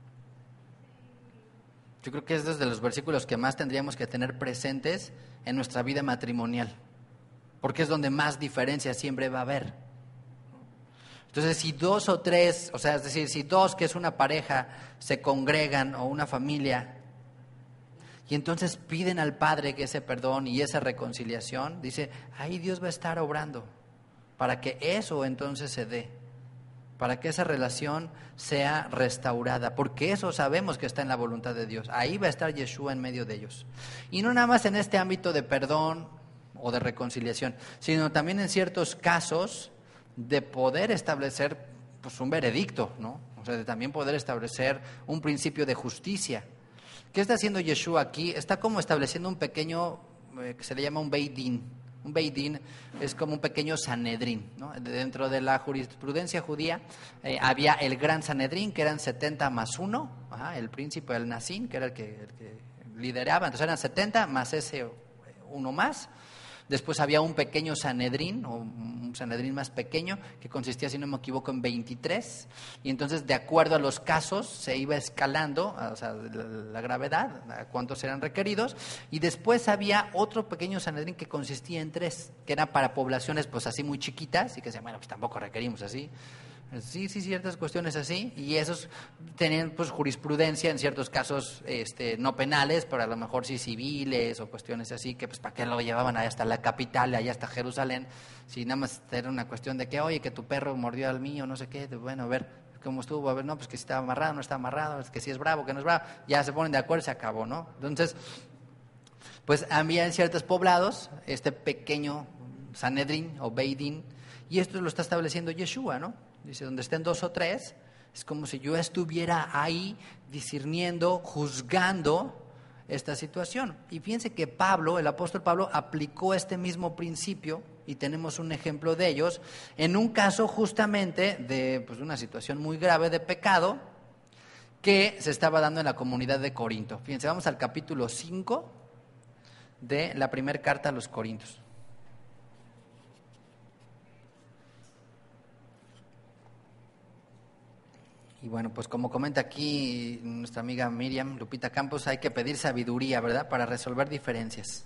Yo creo que es de los versículos que más tendríamos que tener presentes en nuestra vida matrimonial, porque es donde más diferencia siempre va a haber. Entonces, si dos o tres, o sea, es decir, si dos, que es una pareja, se congregan o una familia, y entonces piden al Padre que ese perdón y esa reconciliación, dice, ahí Dios va a estar obrando para que eso entonces se dé, para que esa relación sea restaurada, porque eso sabemos que está en la voluntad de Dios. Ahí va a estar Yeshua en medio de ellos. Y no nada más en este ámbito de perdón o de reconciliación, sino también en ciertos casos de poder establecer pues un veredicto, ¿no? O sea, de también poder establecer un principio de justicia. ¿Qué está haciendo Yeshua aquí? Está como estableciendo un pequeño, eh, que se le llama un Beit Din. Un Beit Din es como un pequeño Sanedrín, ¿no? Dentro de la jurisprudencia judía eh, había el gran Sanedrín, que eran setenta más uno, ajá, el príncipe del Nazín, que era el que, el que lideraba, entonces eran setenta más ese uno más. Después había un pequeño Sanedrín, o un Sanedrín más pequeño, que consistía, si no me equivoco, en veintitrés. Y entonces, de acuerdo a los casos, se iba escalando, o sea, la, la gravedad, a cuántos eran requeridos. Y después había otro pequeño Sanedrín que consistía en tres, que era para poblaciones pues así muy chiquitas, y que decían, bueno, pues tampoco requerimos así. Sí, sí, ciertas cuestiones así, y esos tenían pues jurisprudencia en ciertos casos este, no penales, pero a lo mejor sí civiles o cuestiones así, que pues para qué lo llevaban allá hasta la capital, allá hasta Jerusalén, si nada más era una cuestión de que, oye, que tu perro mordió al mío, no sé qué, bueno, a ver cómo estuvo, a ver, no, pues que si estaba amarrado, no está amarrado, que si es bravo, que no es bravo, ya se ponen de acuerdo y se acabó, ¿no? Entonces, pues había en ciertos poblados este pequeño Sanedrín o Beidín, y esto lo está estableciendo Yeshua, ¿no? Dice, donde estén dos o tres, es como si yo estuviera ahí discerniendo, juzgando esta situación. Y fíjense que Pablo, el apóstol Pablo, aplicó este mismo principio, y tenemos un ejemplo de ellos, en un caso justamente de pues, una situación muy grave de pecado que se estaba dando en la comunidad de Corinto. Fíjense, vamos al capítulo cinco de la primera carta a los Corintios. Y bueno, pues como comenta aquí nuestra amiga Miriam Lupita Campos, hay que pedir sabiduría, ¿verdad?, para resolver diferencias.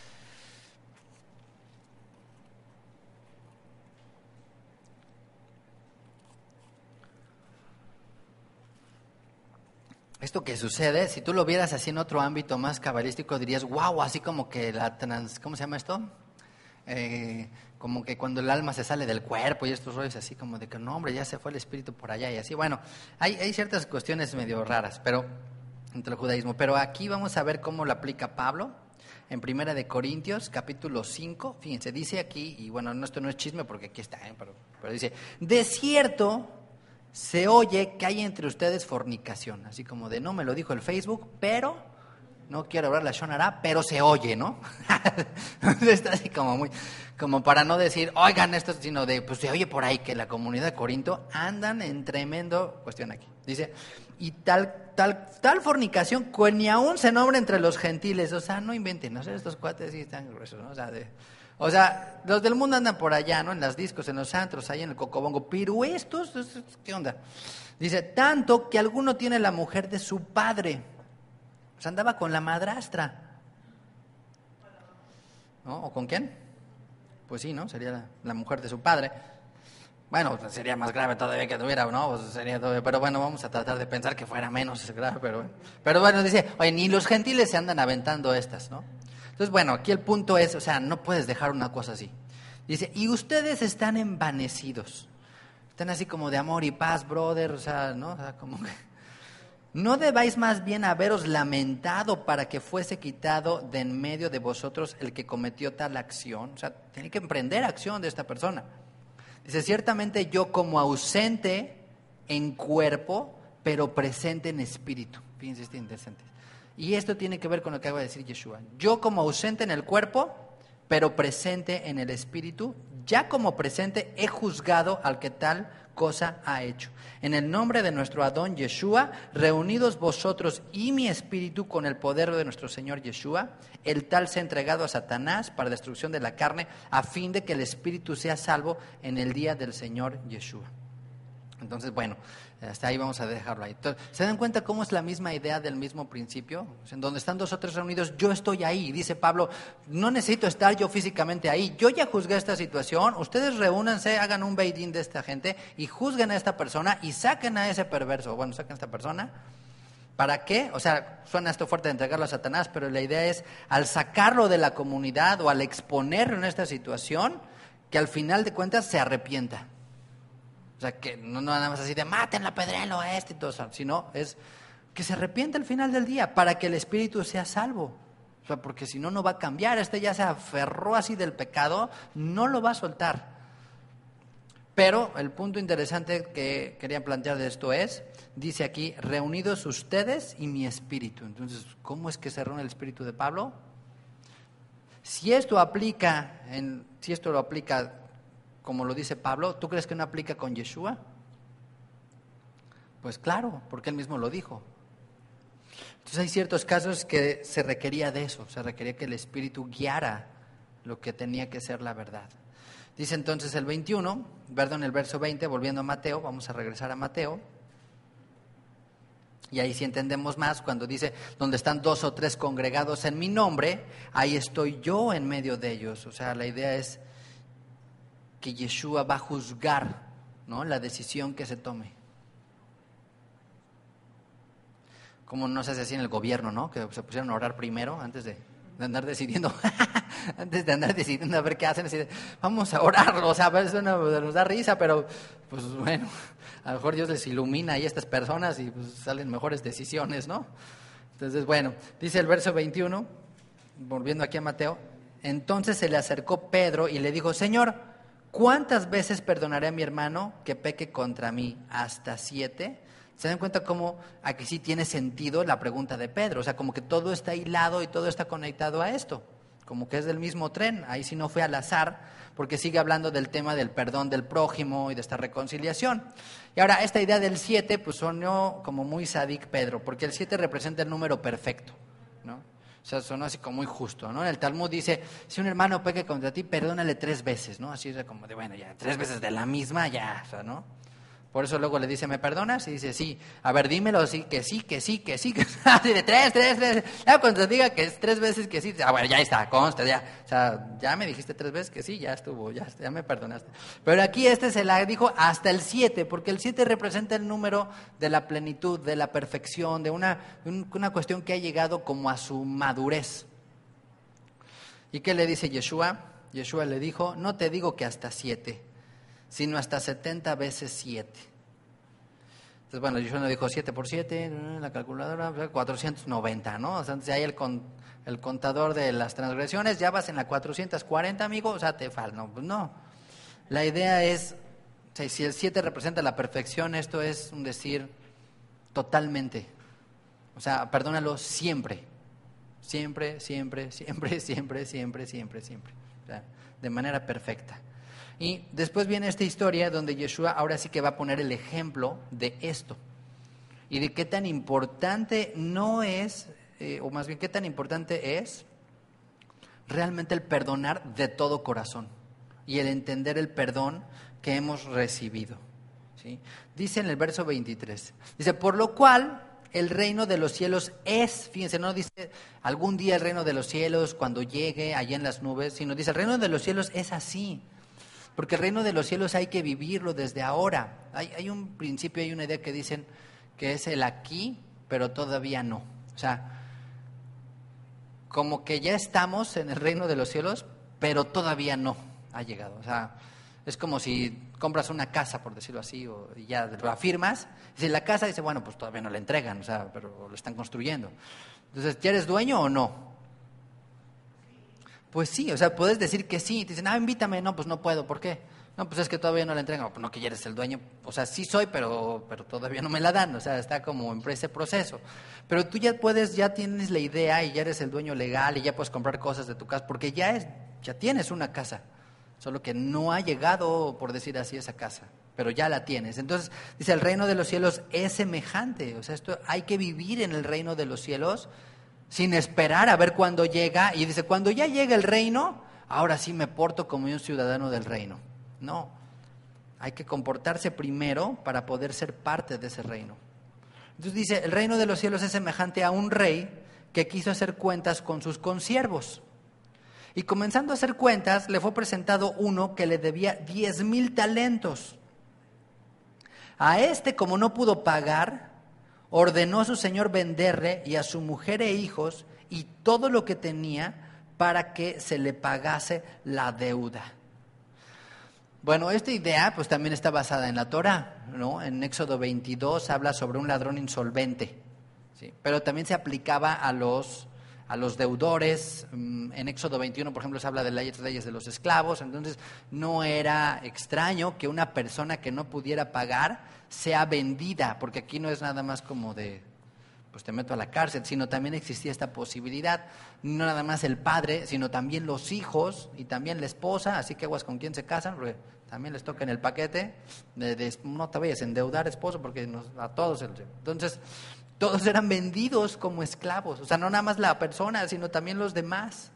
Esto que sucede, si tú lo vieras así en otro ámbito más cabalístico, dirías, wow, así como que la trans... ¿Cómo se llama esto? Eh, como que cuando el alma se sale del cuerpo y estos rollos así como de que no, hombre, ya se fue el espíritu por allá y así. Bueno, hay, hay ciertas cuestiones medio raras, pero entre el judaísmo. Pero aquí vamos a ver cómo lo aplica Pablo en Primera de Corintios, capítulo cinco. Fíjense, dice aquí, y bueno, no, esto no es chisme porque aquí está, ¿eh? pero, pero dice, de cierto se oye que hay entre ustedes fornicación, así como de no me lo dijo el Facebook, pero... No quiero hablar la Shonara, pero se oye, ¿no? Está así como muy, como para no decir, oigan esto, sino de, pues se oye por ahí que la comunidad de Corinto andan en tremendo cuestión aquí. Dice, y tal, tal, tal fornicación que ni aún se nombra entre los gentiles, o sea, no inventen, no sé, estos cuates sí están gruesos, ¿no? O sea, de, o sea, los del mundo andan por allá, ¿no? En las discos, en los antros, ahí en el cocobongo, pero estos, ¿qué onda? Dice, tanto que alguno tiene la mujer de su padre. O sea, andaba con la madrastra, ¿no? ¿O con quién? Pues sí, ¿no? Sería la, la mujer de su padre. Bueno, sería más grave todavía que tuviera, ¿no? Pues sería todavía, pero bueno, vamos a tratar de pensar que fuera menos grave, pero bueno. Pero bueno, dice, oye, ni los gentiles se andan aventando estas, ¿no? Entonces, bueno, aquí el punto es, o sea, no puedes dejar una cosa así. Dice, y ustedes están envanecidos. Están así como de amor y paz, brother, o sea, ¿no? O sea, como que... ¿No debáis más bien haberos lamentado para que fuese quitado de en medio de vosotros el que cometió tal acción? O sea, tiene que emprender acción de esta persona. Dice, ciertamente yo como ausente en cuerpo, pero presente en espíritu. Fíjense, este interesante. Y esto tiene que ver con lo que acaba de decir Yeshua. Yo como ausente en el cuerpo, pero presente en el espíritu, ya como presente he juzgado al que tal cosa ha hecho. En el nombre de nuestro Adón Yeshua, reunidos vosotros y mi espíritu con el poder de nuestro Señor Yeshua, el tal se ha entregado a Satanás para destrucción de la carne, a fin de que el espíritu sea salvo en el día del Señor Yeshua. Entonces, bueno, hasta ahí vamos a dejarlo ahí. Entonces, ¿se dan cuenta cómo es la misma idea del mismo principio? O sea, en donde están dos o tres reunidos, yo estoy ahí. Dice Pablo, no necesito estar yo físicamente ahí. Yo ya juzgué esta situación. Ustedes reúnanse, hagan un beidín de esta gente y juzguen a esta persona y saquen a ese perverso. Bueno, saquen a esta persona. ¿Para qué? O sea, suena esto fuerte de entregarlo a Satanás, pero la idea es, al sacarlo de la comunidad o al exponerlo en esta situación, que al final de cuentas se arrepienta. O sea, que no, no nada más así de mátenla, apedréenlo a este y todo eso, sino es que se arrepienta al final del día para que el espíritu sea salvo. O sea, porque si no, no va a cambiar. Este ya se aferró así del pecado, no lo va a soltar. Pero el punto interesante que quería plantear de esto es, dice aquí, reunidos ustedes y mi espíritu. Entonces, ¿cómo es que se reúne el espíritu de Pablo? Si esto aplica, en, si esto lo aplica como lo dice Pablo, ¿tú crees que no aplica con Yeshua? Pues claro, porque él mismo lo dijo. Entonces hay ciertos casos que se requería de eso, se requería que el Espíritu guiara lo que tenía que ser la verdad. Dice entonces el veintiuno, perdón, el verso veinte, volviendo a Mateo, vamos a regresar a Mateo. Y ahí sí entendemos más cuando dice, donde están dos o tres congregados en mi nombre, ahí estoy yo en medio de ellos. O sea, la idea es que Yeshua va a juzgar, ¿no?, la decisión que se tome. Como no se hace así en el gobierno, ¿no?, que se pusieron a orar primero antes de, de andar decidiendo, antes de andar decidiendo a ver qué hacen, así de, vamos a orarlo, o sea, a veces nos da risa, pero pues bueno, a lo mejor Dios les ilumina y estas personas y pues salen mejores decisiones, ¿no? Entonces, bueno, dice el verso veintiuno, volviendo aquí a Mateo, entonces se le acercó Pedro y le dijo, Señor, ¿cuántas veces perdonaré a mi hermano que peque contra mí? ¿Hasta siete? ¿Se dan cuenta cómo aquí sí tiene sentido la pregunta de Pedro? O sea, como que todo está hilado y todo está conectado a esto. Como que es del mismo tren. Ahí sí no fue al azar, porque sigue hablando del tema del perdón del prójimo y de esta reconciliación. Y ahora, esta idea del siete, pues sonó como muy sadik Pedro, porque el siete representa el número perfecto, ¿no? O sea, sonó así como muy justo, ¿no? En el Talmud dice, si un hermano peque contra ti, perdónale tres veces, ¿no? Así es como de, bueno, ya, tres veces de la misma, ya, o sea, ¿no? Por eso luego le dice, ¿me perdonas? Y dice, sí. A ver, dímelo, así, que sí, que sí, que sí. Que así de tres, tres, tres. Ya cuando te diga que es tres veces que sí, ah, bueno, ya está, consta, ya. O sea, ya me dijiste tres veces que sí, ya estuvo, ya, ya me perdonaste. Pero aquí este se la dijo hasta el siete, porque el siete representa el número de la plenitud, de la perfección, de una, una cuestión que ha llegado como a su madurez. ¿Y qué le dice Yeshua? Yeshua le dijo, no te digo que hasta siete, sino hasta setenta veces siete. Entonces, bueno, Yeshua no dijo siete por siete, la calculadora, cuatrocientos noventa, ¿no? O sea, entonces ahí el, con, el contador de las transgresiones, ya vas en la cuatrocientos cuarenta, amigo, o sea, te falta. No, pues no. La idea es, o sea, si el siete representa la perfección, esto es un decir totalmente. O sea, perdónalo siempre. Siempre, siempre, siempre, siempre, siempre, siempre, siempre. O sea, de manera perfecta. Y después viene esta historia donde Yeshua ahora sí que va a poner el ejemplo de esto y de qué tan importante no es, eh, o más bien qué tan importante es realmente el perdonar de todo corazón y el entender el perdón que hemos recibido, ¿sí? Dice en el verso veintitrés, dice, por lo cual el reino de los cielos es, fíjense, no dice algún día el reino de los cielos cuando llegue allá en las nubes, sino dice el reino de los cielos es así. Porque el reino de los cielos hay que vivirlo desde ahora. Hay, hay un principio, hay una idea que dicen que es el aquí, pero todavía no. O sea, como que ya estamos en el reino de los cielos, pero todavía no ha llegado. O sea, es como si compras una casa, por decirlo así, o y ya lo afirmas. Y si la casa dice, bueno, pues todavía no la entregan, o sea, pero lo están construyendo. Entonces, ¿ya eres dueño o no? Pues sí, o sea, puedes decir que sí, te dicen, ah, invítame, no, pues no puedo, ¿por qué? No, pues es que todavía no la entregan, pues no, que ya eres el dueño, o sea, sí soy, pero, pero todavía no me la dan, o sea, está como en ese proceso. Pero tú ya puedes, ya tienes la idea y ya eres el dueño legal y ya puedes comprar cosas de tu casa, porque ya es, ya tienes una casa, solo que no ha llegado, por decir así, esa casa, pero ya la tienes. Entonces, dice, el reino de los cielos es semejante. O sea, esto hay que vivir en el reino de los cielos sin esperar a ver cuándo llega. Y dice, cuando ya llega el reino, ahora sí me porto como un ciudadano del reino. No, hay que comportarse primero para poder ser parte de ese reino. Entonces dice, el reino de los cielos es semejante a un rey que quiso hacer cuentas con sus consiervos. Y comenzando a hacer cuentas, le fue presentado uno que le debía diez mil talentos. A este, como no pudo pagar, ordenó a su señor venderle y a su mujer e hijos y todo lo que tenía para que se le pagase la deuda. Bueno, esta idea pues también está basada en la Torá, ¿no? En Éxodo veintidós habla sobre un ladrón insolvente, ¿sí? Pero también se aplicaba a los, a los deudores. En Éxodo veintiuno, por ejemplo, se habla de las leyes de los esclavos. Entonces no era extraño que una persona que no pudiera pagar sea vendida, porque aquí no es nada más como de, pues te meto a la cárcel, sino también existía esta posibilidad. No nada más el padre, sino también los hijos y también la esposa, así que aguas con quién se casan, porque también les toca en el paquete de, de no te vayas a endeudar, esposo, porque nos, a todos. Entonces, todos eran vendidos como esclavos. O sea, no nada más la persona, sino también los demás.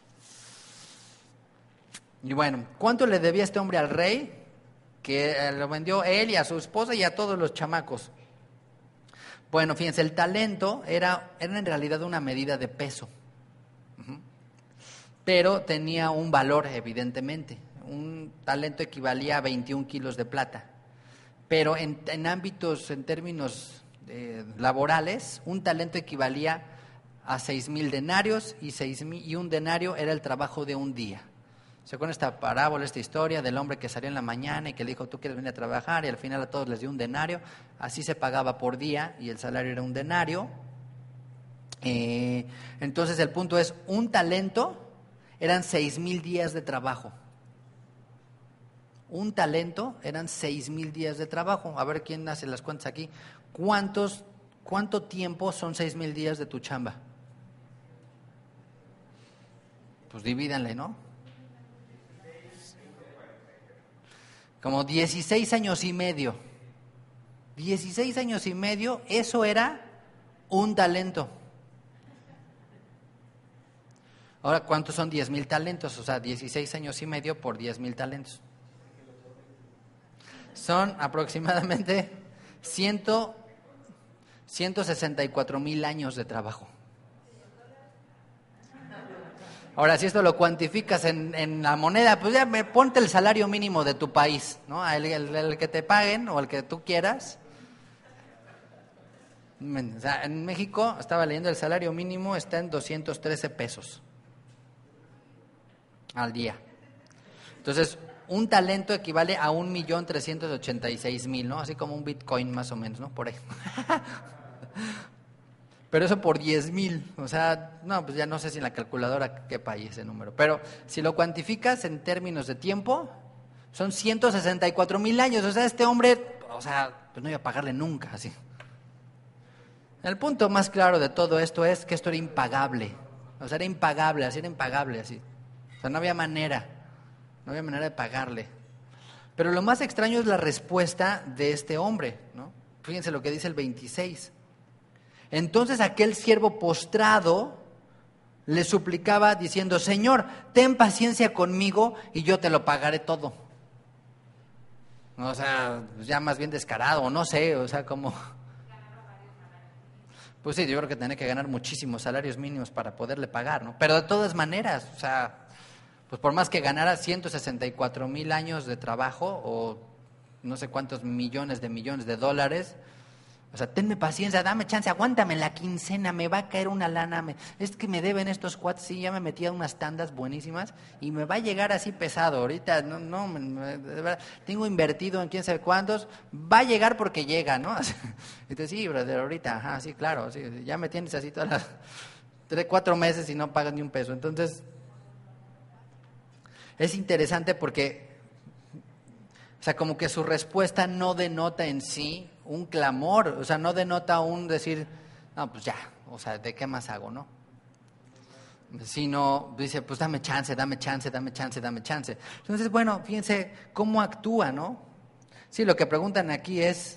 Y bueno, ¿cuánto le debía este hombre al rey? Que lo vendió él y a su esposa y a todos los chamacos. Bueno, fíjense, el talento era, era en realidad una medida de peso. Uh-huh. Pero tenía un valor, evidentemente. Un talento equivalía a veintiún kilos de plata. Pero en, en ámbitos, en términos eh, laborales, un talento equivalía a seis mil denarios y, seis mil, y un denario era el trabajo de un día. ¿Se acuerdan esta parábola, esta historia del hombre que salió en la mañana y que le dijo, tú quieres venir a trabajar? Y al final a todos les dio un denario. Así se pagaba por día y el salario era un denario. Eh, entonces el punto es, un talento eran seis mil días de trabajo. Un talento eran seis mil días de trabajo. A ver quién hace las cuentas aquí. ¿Cuántos, ¿Cuánto tiempo son seis mil días de tu chamba? Pues divídanle, ¿no? Como dieciséis años y medio. dieciséis años y medio, eso era un talento. Ahora, ¿cuántos son diez mil talentos? O sea, dieciséis años y medio por diez mil talentos. Son aproximadamente ciento sesenta y cuatro mil años de trabajo. Ahora, si esto lo cuantificas en, en la moneda, pues ya me, ponte el salario mínimo de tu país, ¿no? El, el, el que te paguen o el que tú quieras. O sea, en México, estaba leyendo, el salario mínimo está en doscientos trece pesos al día. Entonces, un talento equivale a un millón trescientos ochenta y seis mil, ¿no? Así como un bitcoin más o menos, ¿no? Por ahí. Pero eso por diez mil, o sea, no, pues ya no sé si en la calculadora quepa ahí ese número. Pero si lo cuantificas en términos de tiempo, son ciento sesenta y cuatro mil años. O sea, este hombre, o sea, pues no iba a pagarle nunca, así. El punto más claro de todo esto es que esto era impagable. O sea, era impagable, así era impagable, así. O sea, no había manera, no había manera de pagarle. Pero lo más extraño es la respuesta de este hombre, ¿no? Fíjense lo que dice el veintiséis. Entonces aquel siervo postrado le suplicaba diciendo, Señor, ten paciencia conmigo y yo te lo pagaré todo. O sea, ya más bien descarado, no sé, o sea, como... Pues sí, yo creo que tenía que ganar muchísimos salarios mínimos para poderle pagar, ¿no? Pero de todas maneras, o sea, pues por más que ganara ciento sesenta y cuatro mil años de trabajo o no sé cuántos millones de millones de dólares... O sea, tenme paciencia, dame chance, aguántame la quincena, me va a caer una lana. Me, es que me deben estos cuates, sí, ya me metí a unas tandas buenísimas y me va a llegar así pesado. Ahorita, no, no, me, de verdad, tengo invertido en quién sabe cuántos, va a llegar porque llega, ¿no? Entonces, sí, brother, ahorita, ajá, sí, claro, sí, ya me tienes así todas las tres, cuatro meses y no pagas ni un peso. Entonces, es interesante porque, o sea, como que su respuesta no denota en sí un clamor, o sea, no denota un decir, no, pues ya, o sea, ¿de qué más hago, no? Sino dice, pues dame chance, dame chance, dame chance, dame chance. Entonces, bueno, fíjense cómo actúa, ¿no? Sí, lo que preguntan aquí es,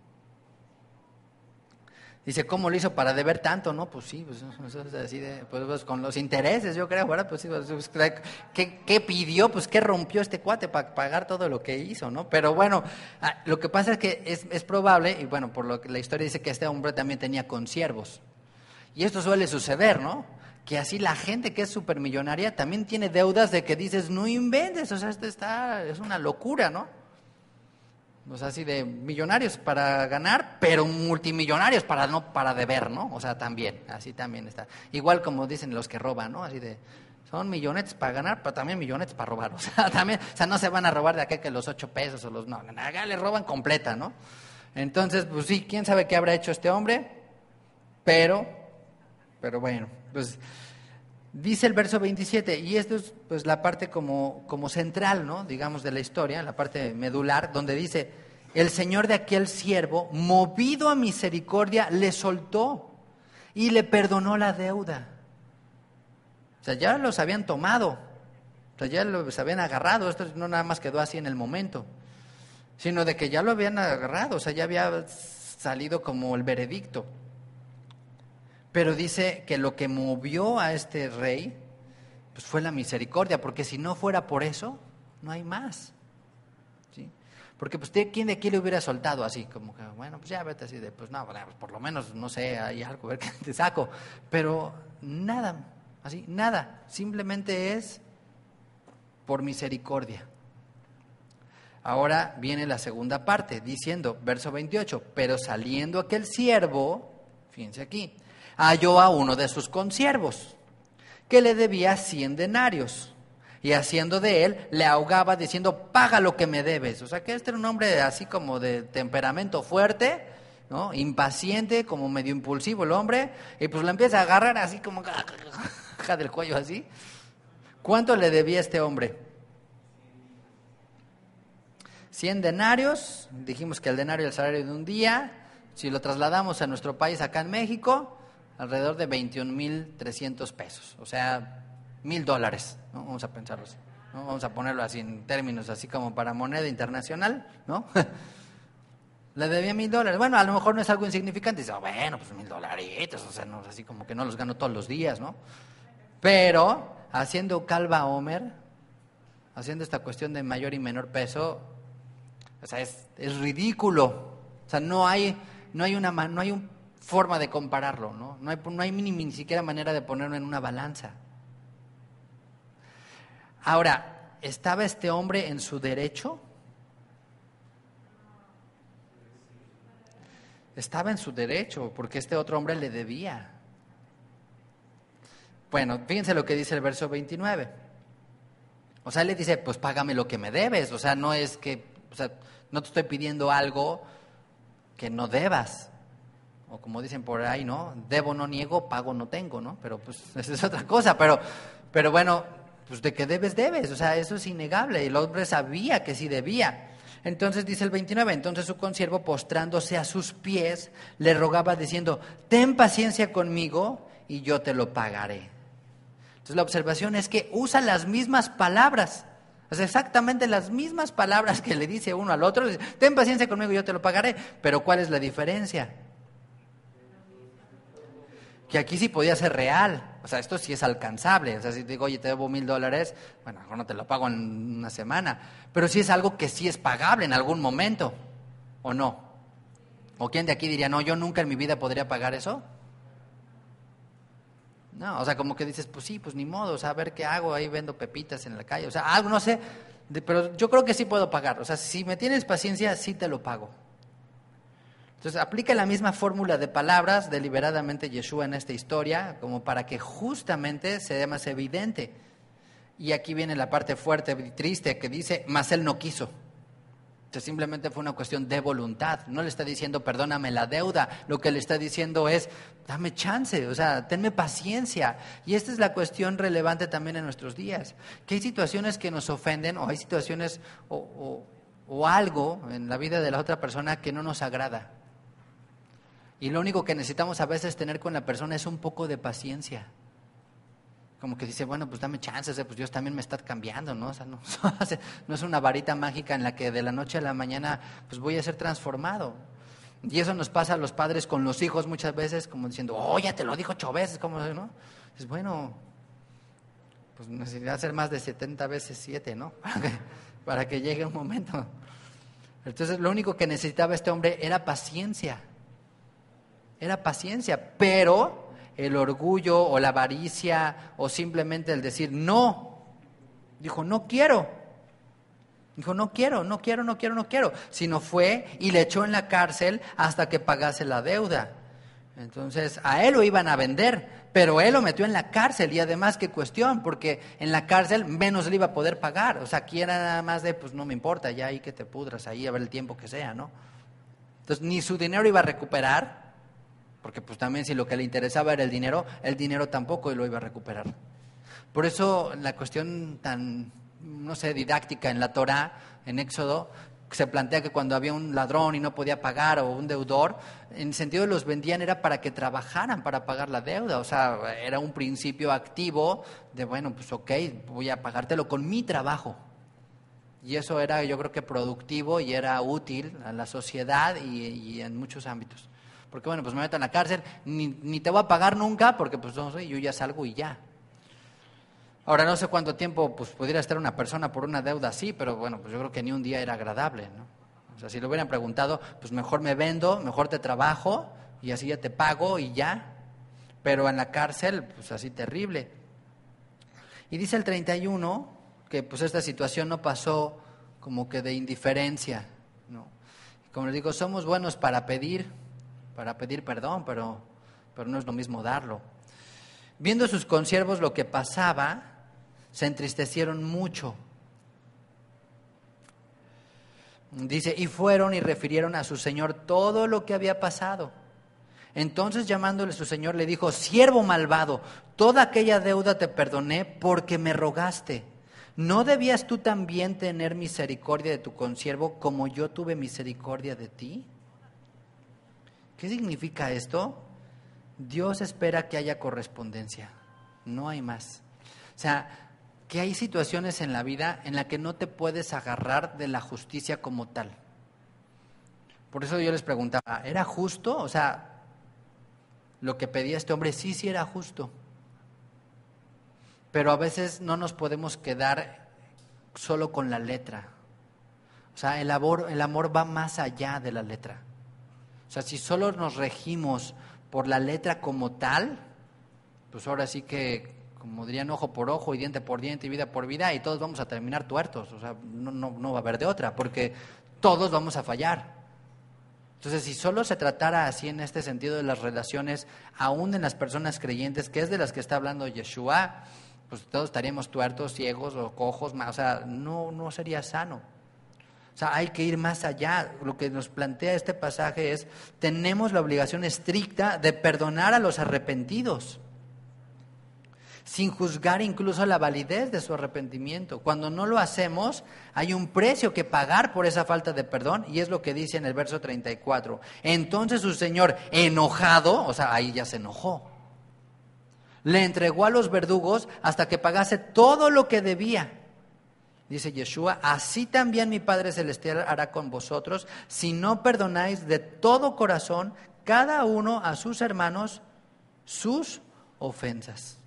dice, ¿cómo lo hizo para deber tanto? No, pues sí, pues, pues, así de, pues, pues, con los intereses, yo creo, ¿verdad? Pues sí, pues, pues, ¿qué, ¿qué pidió? Pues ¿qué rompió este cuate para pagar todo lo que hizo, ¿no? Pero bueno, lo que pasa es que es, es probable, y bueno, por lo que la historia dice que este hombre también tenía consiervos. Y esto suele suceder, ¿no? Que así la gente que es supermillonaria también tiene deudas de que dices, no inventes, o sea, esto está, es una locura, ¿no? O sea, así de millonarios para ganar, pero multimillonarios para no para deber, ¿no? O sea, también, así también está. Igual como dicen los que roban, ¿no? Así de, son millonetes para ganar, pero también millonetes para robar. O sea, también, o sea, no se van a robar de acá que los ocho pesos o los, no, acá le roban completa, ¿no? Entonces, pues sí, quién sabe qué habrá hecho este hombre, pero, pero bueno, pues dice el verso veintisiete, y esto es pues la parte como, como central, ¿no? Digamos, de la historia, la parte medular, donde dice, el señor de aquel siervo, movido a misericordia, le soltó y le perdonó la deuda. O sea, ya los habían tomado, o sea, ya los habían agarrado, esto no nada más quedó así en el momento, sino de que ya lo habían agarrado, o sea, ya había salido como el veredicto. Pero dice que lo que movió a este rey pues fue la misericordia, porque si no fuera por eso, no hay más. ¿Sí? Porque pues ¿quién de aquí le hubiera soltado así? Como que, bueno, pues ya vete así de, pues no, bueno, pues por lo menos, no sé, hay algo, a ver qué te saco. Pero nada, así, nada, simplemente es por misericordia. Ahora viene la segunda parte, diciendo, verso veintiocho, pero saliendo aquel siervo, fíjense aquí, halló a uno de sus consiervos, que le debía cien denarios, y haciendo de él, le ahogaba diciendo, paga lo que me debes. O sea, que este era un hombre así como de temperamento fuerte, ¿no? Impaciente, como medio impulsivo el hombre, y pues lo empieza a agarrar así como del cuello así. ¿Cuánto le debía este hombre? cien denarios, dijimos que el denario es el salario de un día, si lo trasladamos a nuestro país acá en México, alrededor de veintiún mil trescientos pesos, o sea, mil dólares, ¿no? Vamos a pensarlo así, ¿no? Vamos a ponerlo así en términos así como para moneda internacional, ¿no? Le debía mil dólares, bueno, a lo mejor no es algo insignificante, dice, oh, bueno, pues mil dolaritos, o sea, no, así como que no los gano todos los días, ¿no? Pero, haciendo calva Homer, haciendo esta cuestión de mayor y menor peso, o sea, es, es ridículo, o sea, no hay, no hay una, no hay un forma de compararlo, ¿no? No hay, no hay ni, ni siquiera manera de ponerlo en una balanza. Ahora, ¿estaba este hombre en su derecho? Estaba en su derecho, porque este otro hombre le debía. Bueno, fíjense lo que dice el verso veintinueve. O sea, él le dice, pues págame lo que me debes. O sea, no es que, o sea, no te estoy pidiendo algo que no debas. O como dicen por ahí, ¿no? Debo no niego, pago no tengo, ¿no? Pero pues esa es otra cosa. Pero, pero bueno, pues de que debes, debes. O sea, eso es innegable. Y el hombre sabía que sí debía. Entonces dice el veintinueve, entonces su consiervo postrándose a sus pies, le rogaba diciendo, ten paciencia conmigo y yo te lo pagaré. Entonces la observación es que usa las mismas palabras. O sea, exactamente las mismas palabras que le dice uno al otro. Le dice, ten paciencia conmigo y yo te lo pagaré. Pero ¿cuál es la diferencia? Que aquí sí podía ser real, o sea, esto sí es alcanzable, o sea, si te digo, oye, te debo mil dólares, bueno, no te lo pago en una semana, pero sí es algo que sí es pagable en algún momento, ¿o no? ¿O quién de aquí diría, no, yo nunca en mi vida podría pagar eso? No, o sea, como que dices, pues sí, pues ni modo, o sea, a ver qué hago, ahí vendo pepitas en la calle, o sea, algo, no sé, de, pero yo creo que sí puedo pagar, o sea, si me tienes paciencia, sí te lo pago. Entonces aplica la misma fórmula de palabras deliberadamente Yeshua en esta historia, como para que justamente sea más evidente. Y aquí viene la parte fuerte y triste que dice, mas él no quiso. Entonces simplemente fue una cuestión de voluntad. No le está diciendo, perdóname la deuda. Lo que le está diciendo es, dame chance, o sea, tenme paciencia. Y esta es la cuestión relevante también en nuestros días. Que hay situaciones que nos ofenden o hay situaciones o, o, o algo en la vida de la otra persona que no nos agrada. Y lo único que necesitamos a veces tener con la persona es un poco de paciencia. como que dice, bueno, pues dame chances, pues Dios también me está cambiando, ¿no? O sea, no, no es una varita mágica en la que de la noche a la mañana pues voy a ser transformado. Y eso nos pasa a los padres con los hijos muchas veces, como diciendo, oh, ya te lo dijo ocho veces, como, ¿no? Es bueno, pues necesitaría hacer más de setenta veces siete, ¿no? Para que, para que llegue un momento. Entonces, lo único que necesitaba este hombre era paciencia. Era paciencia, pero el orgullo o la avaricia o simplemente el decir no, dijo, no quiero. Dijo, no quiero, no quiero, no quiero, no quiero. Sino fue y le echó en la cárcel hasta que pagase la deuda. Entonces, a él lo iban a vender, pero él lo metió en la cárcel. Y además, qué cuestión, porque en la cárcel menos le iba a poder pagar. O sea, aquí era nada más de, pues no me importa, ya ahí que te pudras, ahí a ver el tiempo que sea, ¿no? Entonces, ni su dinero iba a recuperar, porque pues también si lo que le interesaba era el dinero, el dinero tampoco lo iba a recuperar. Por eso, la cuestión tan, no sé, didáctica en la Torá, en Éxodo, se plantea que cuando había un ladrón y no podía pagar o un deudor, en el sentido de los vendían era para que trabajaran para pagar la deuda. O sea, era un principio activo de, bueno, pues ok, voy a pagártelo con mi trabajo. Y eso era, yo creo que productivo y era útil a la sociedad y, y en muchos ámbitos. Porque bueno, pues me meto en la cárcel, ni, ni te voy a pagar nunca porque pues no sé, yo ya salgo y ya. Ahora, no sé cuánto tiempo pues, pudiera estar una persona por una deuda así, pero bueno, pues yo creo que ni un día era agradable, ¿no? O sea, si le hubieran preguntado, pues mejor me vendo, mejor te trabajo y así ya te pago y ya. Pero en la cárcel, pues así terrible. Y dice el treinta y uno que pues esta situación no pasó como que de indiferencia, ¿no? Como les digo, somos buenos para pedir, para pedir perdón, pero, pero no es lo mismo darlo. Viendo sus consiervos lo que pasaba, se entristecieron mucho. Dice, y fueron y refirieron a su señor todo lo que había pasado. Entonces llamándole su señor le dijo, siervo malvado, toda aquella deuda te perdoné porque me rogaste. ¿No debías tú también tener misericordia de tu consiervo como yo tuve misericordia de ti? ¿Qué significa esto? Dios espera que haya correspondencia, no hay más. O sea, que hay situaciones en la vida en las que no te puedes agarrar de la justicia como tal. Por eso yo les preguntaba, ¿era justo? O sea, lo que pedía este hombre, sí, sí era justo. Pero a veces no nos podemos quedar solo con la letra. O sea, el amor, el amor va más allá de la letra. O sea, si solo nos regimos por la letra como tal, pues ahora sí que, como dirían, ojo por ojo y diente por diente y vida por vida, y todos vamos a terminar tuertos. O sea, no, no, no va a haber de otra, porque todos vamos a fallar. Entonces, si solo se tratara así en este sentido de las relaciones, aún en las personas creyentes, que es de las que está hablando Yeshua, pues todos estaríamos tuertos, ciegos o cojos, o sea, no, no sería sano. O sea, hay que ir más allá. Lo que nos plantea este pasaje es, tenemos la obligación estricta de perdonar a los arrepentidos, sin juzgar incluso la validez de su arrepentimiento. Cuando no lo hacemos, hay un precio que pagar por esa falta de perdón, y es lo que dice en el verso treinta y cuatro. Entonces su señor, enojado, o sea, ahí ya se enojó, le entregó a los verdugos hasta que pagase todo lo que debía. Dice Yeshua, así también mi Padre Celestial hará con vosotros, si no perdonáis de todo corazón cada uno a sus hermanos sus ofensas.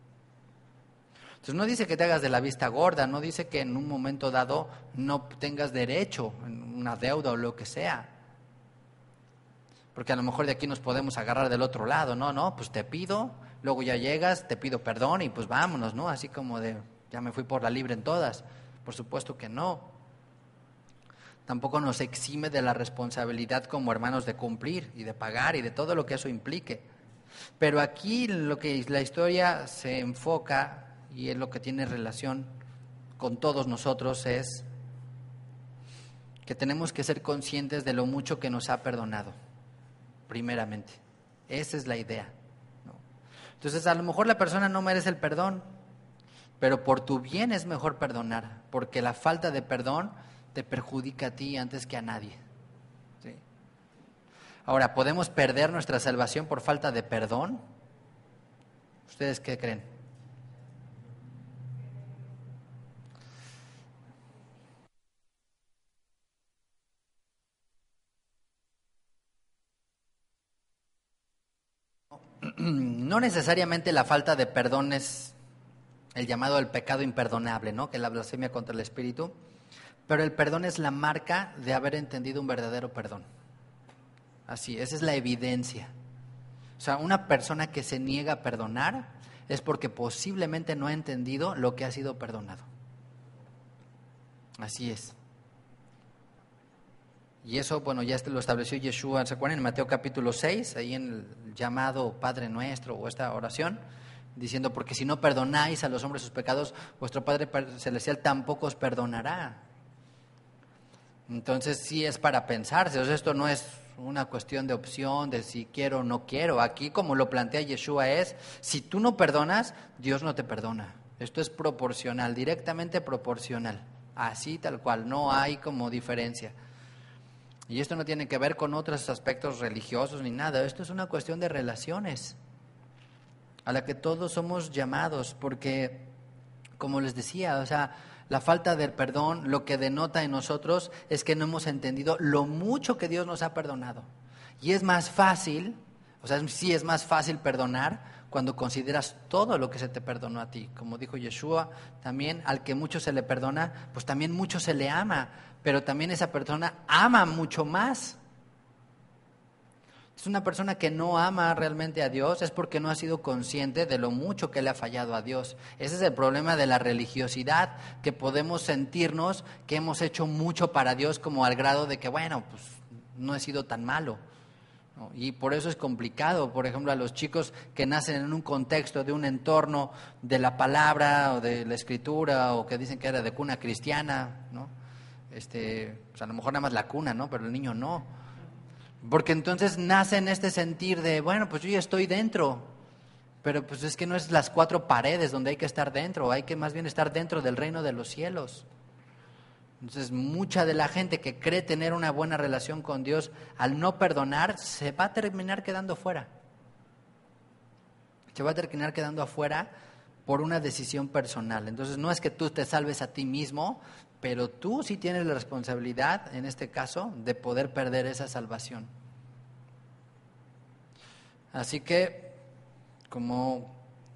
Entonces no dice que te hagas de la vista gorda, no dice que en un momento dado no tengas derecho en una deuda o lo que sea. Porque a lo mejor de aquí nos podemos agarrar del otro lado, no, no, pues te pido, luego ya llegas, te pido perdón y pues vámonos, ¿no? Así como de, ya me fui por la libre en todas. Por supuesto que no. Tampoco nos exime de la responsabilidad como hermanos de cumplir y de pagar y de todo lo que eso implique. Pero aquí lo que la historia se enfoca y es lo que tiene relación con todos nosotros es que tenemos que ser conscientes de lo mucho que nos ha perdonado, primeramente. Esa es la idea, ¿no? Entonces, a lo mejor la persona no merece el perdón, pero por tu bien es mejor perdonar, porque la falta de perdón te perjudica a ti antes que a nadie. ¿Sí? Ahora, ¿podemos perder nuestra salvación por falta de perdón? ¿Ustedes qué creen? no necesariamente la falta de perdón es el llamado al pecado imperdonable, ¿no? Que es la blasfemia contra el Espíritu, pero el perdón es la marca de haber entendido un verdadero perdón. Así, esa es la evidencia. O sea, una persona que se niega a perdonar es porque posiblemente no ha entendido lo que ha sido perdonado. Así es. Y eso, bueno, ya lo estableció Yeshua, ¿se acuerdan? En Mateo capítulo seis, ahí en el llamado Padre Nuestro o esta oración, diciendo, porque si no perdonáis a los hombres sus pecados, vuestro Padre Celestial tampoco os perdonará. Entonces sí es para pensarse, o sea, esto no es una cuestión de opción, de si quiero o no quiero. Aquí, como lo plantea Yeshua, es, si tú no perdonas, Dios no te perdona. Esto es proporcional, directamente proporcional, así tal cual, no hay como diferencia. Y esto no tiene que ver con otros aspectos religiosos ni nada, esto es una cuestión de relaciones, a la que todos somos llamados, porque, como les decía, o sea, la falta del perdón lo que denota en nosotros es que no hemos entendido lo mucho que Dios nos ha perdonado. Y es más fácil, o sea, sí es más fácil perdonar cuando consideras todo lo que se te perdonó a ti. Como dijo Yeshua, también al que mucho se le perdona, pues también mucho se le ama, pero también esa persona ama mucho más. Es una persona que no ama realmente a Dios, es porque no ha sido consciente de lo mucho que le ha fallado a Dios. Ese es el problema de la religiosidad, que podemos sentirnos que hemos hecho mucho para Dios, como al grado de que, bueno, pues no he sido tan malo, ¿no? Y por eso es complicado, por ejemplo, a los chicos que nacen en un contexto de un entorno de la palabra o de la escritura, o que dicen que era de cuna cristiana, ¿no? Este, pues a lo mejor nada más la cuna, ¿no? Pero el niño no. Porque entonces nace en este sentir de, bueno, pues yo ya estoy dentro, pero pues es que no es las cuatro paredes donde hay que estar dentro, hay que más bien estar dentro del reino de los cielos. Entonces, mucha de la gente que cree tener una buena relación con Dios, al no perdonar, se va a terminar quedando fuera. Se va a terminar quedando afuera por una decisión personal. Entonces, no es que tú te salves a ti mismo, pero tú sí tienes la responsabilidad, en este caso, de poder perder esa salvación. Así que, como,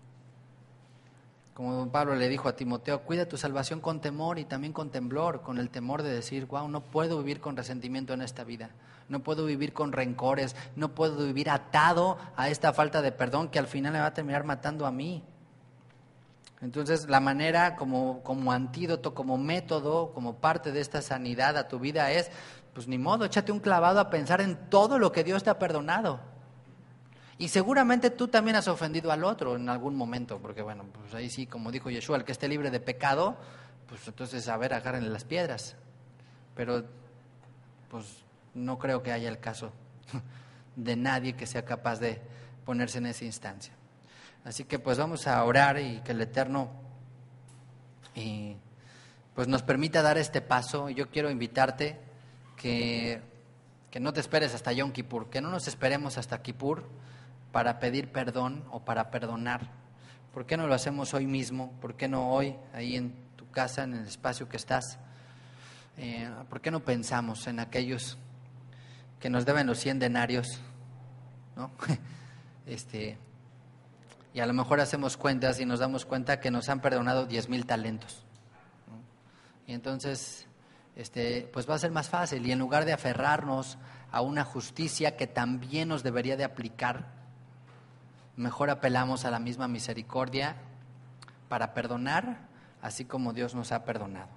como don Pablo le dijo a Timoteo, cuida tu salvación con temor y también con temblor, con el temor de decir, wow, no puedo vivir con resentimiento en esta vida, no puedo vivir con rencores, no puedo vivir atado a esta falta de perdón que al final me va a terminar matando a mí. Entonces, la manera como, como antídoto, como método, como parte de esta sanidad a tu vida es, pues ni modo, échate un clavado a pensar en todo lo que Dios te ha perdonado. Y seguramente tú también has ofendido al otro en algún momento, porque bueno, pues ahí sí, como dijo Yeshua, el que esté libre de pecado, pues entonces, a ver, agárrenle las piedras. Pero, pues, no creo que haya el caso de nadie que sea capaz de ponerse en esa instancia. Así que pues vamos a orar y que el Eterno y, pues nos permita dar este paso. Yo quiero invitarte que, que no te esperes hasta Yom Kippur, que no nos esperemos hasta Kippur para pedir perdón o para perdonar. ¿Por qué no lo hacemos hoy mismo? ¿Por qué no hoy, ahí en tu casa, en el espacio que estás? Eh, ¿Por qué no pensamos en aquellos que nos deben los cien denarios, ¿no? este... Y a lo mejor hacemos cuentas y nos damos cuenta que nos han perdonado diez mil talentos, ¿no? Y entonces, este, pues va a ser más fácil. Y en lugar de aferrarnos a una justicia que también nos debería de aplicar, mejor apelamos a la misma misericordia para perdonar, así como Dios nos ha perdonado.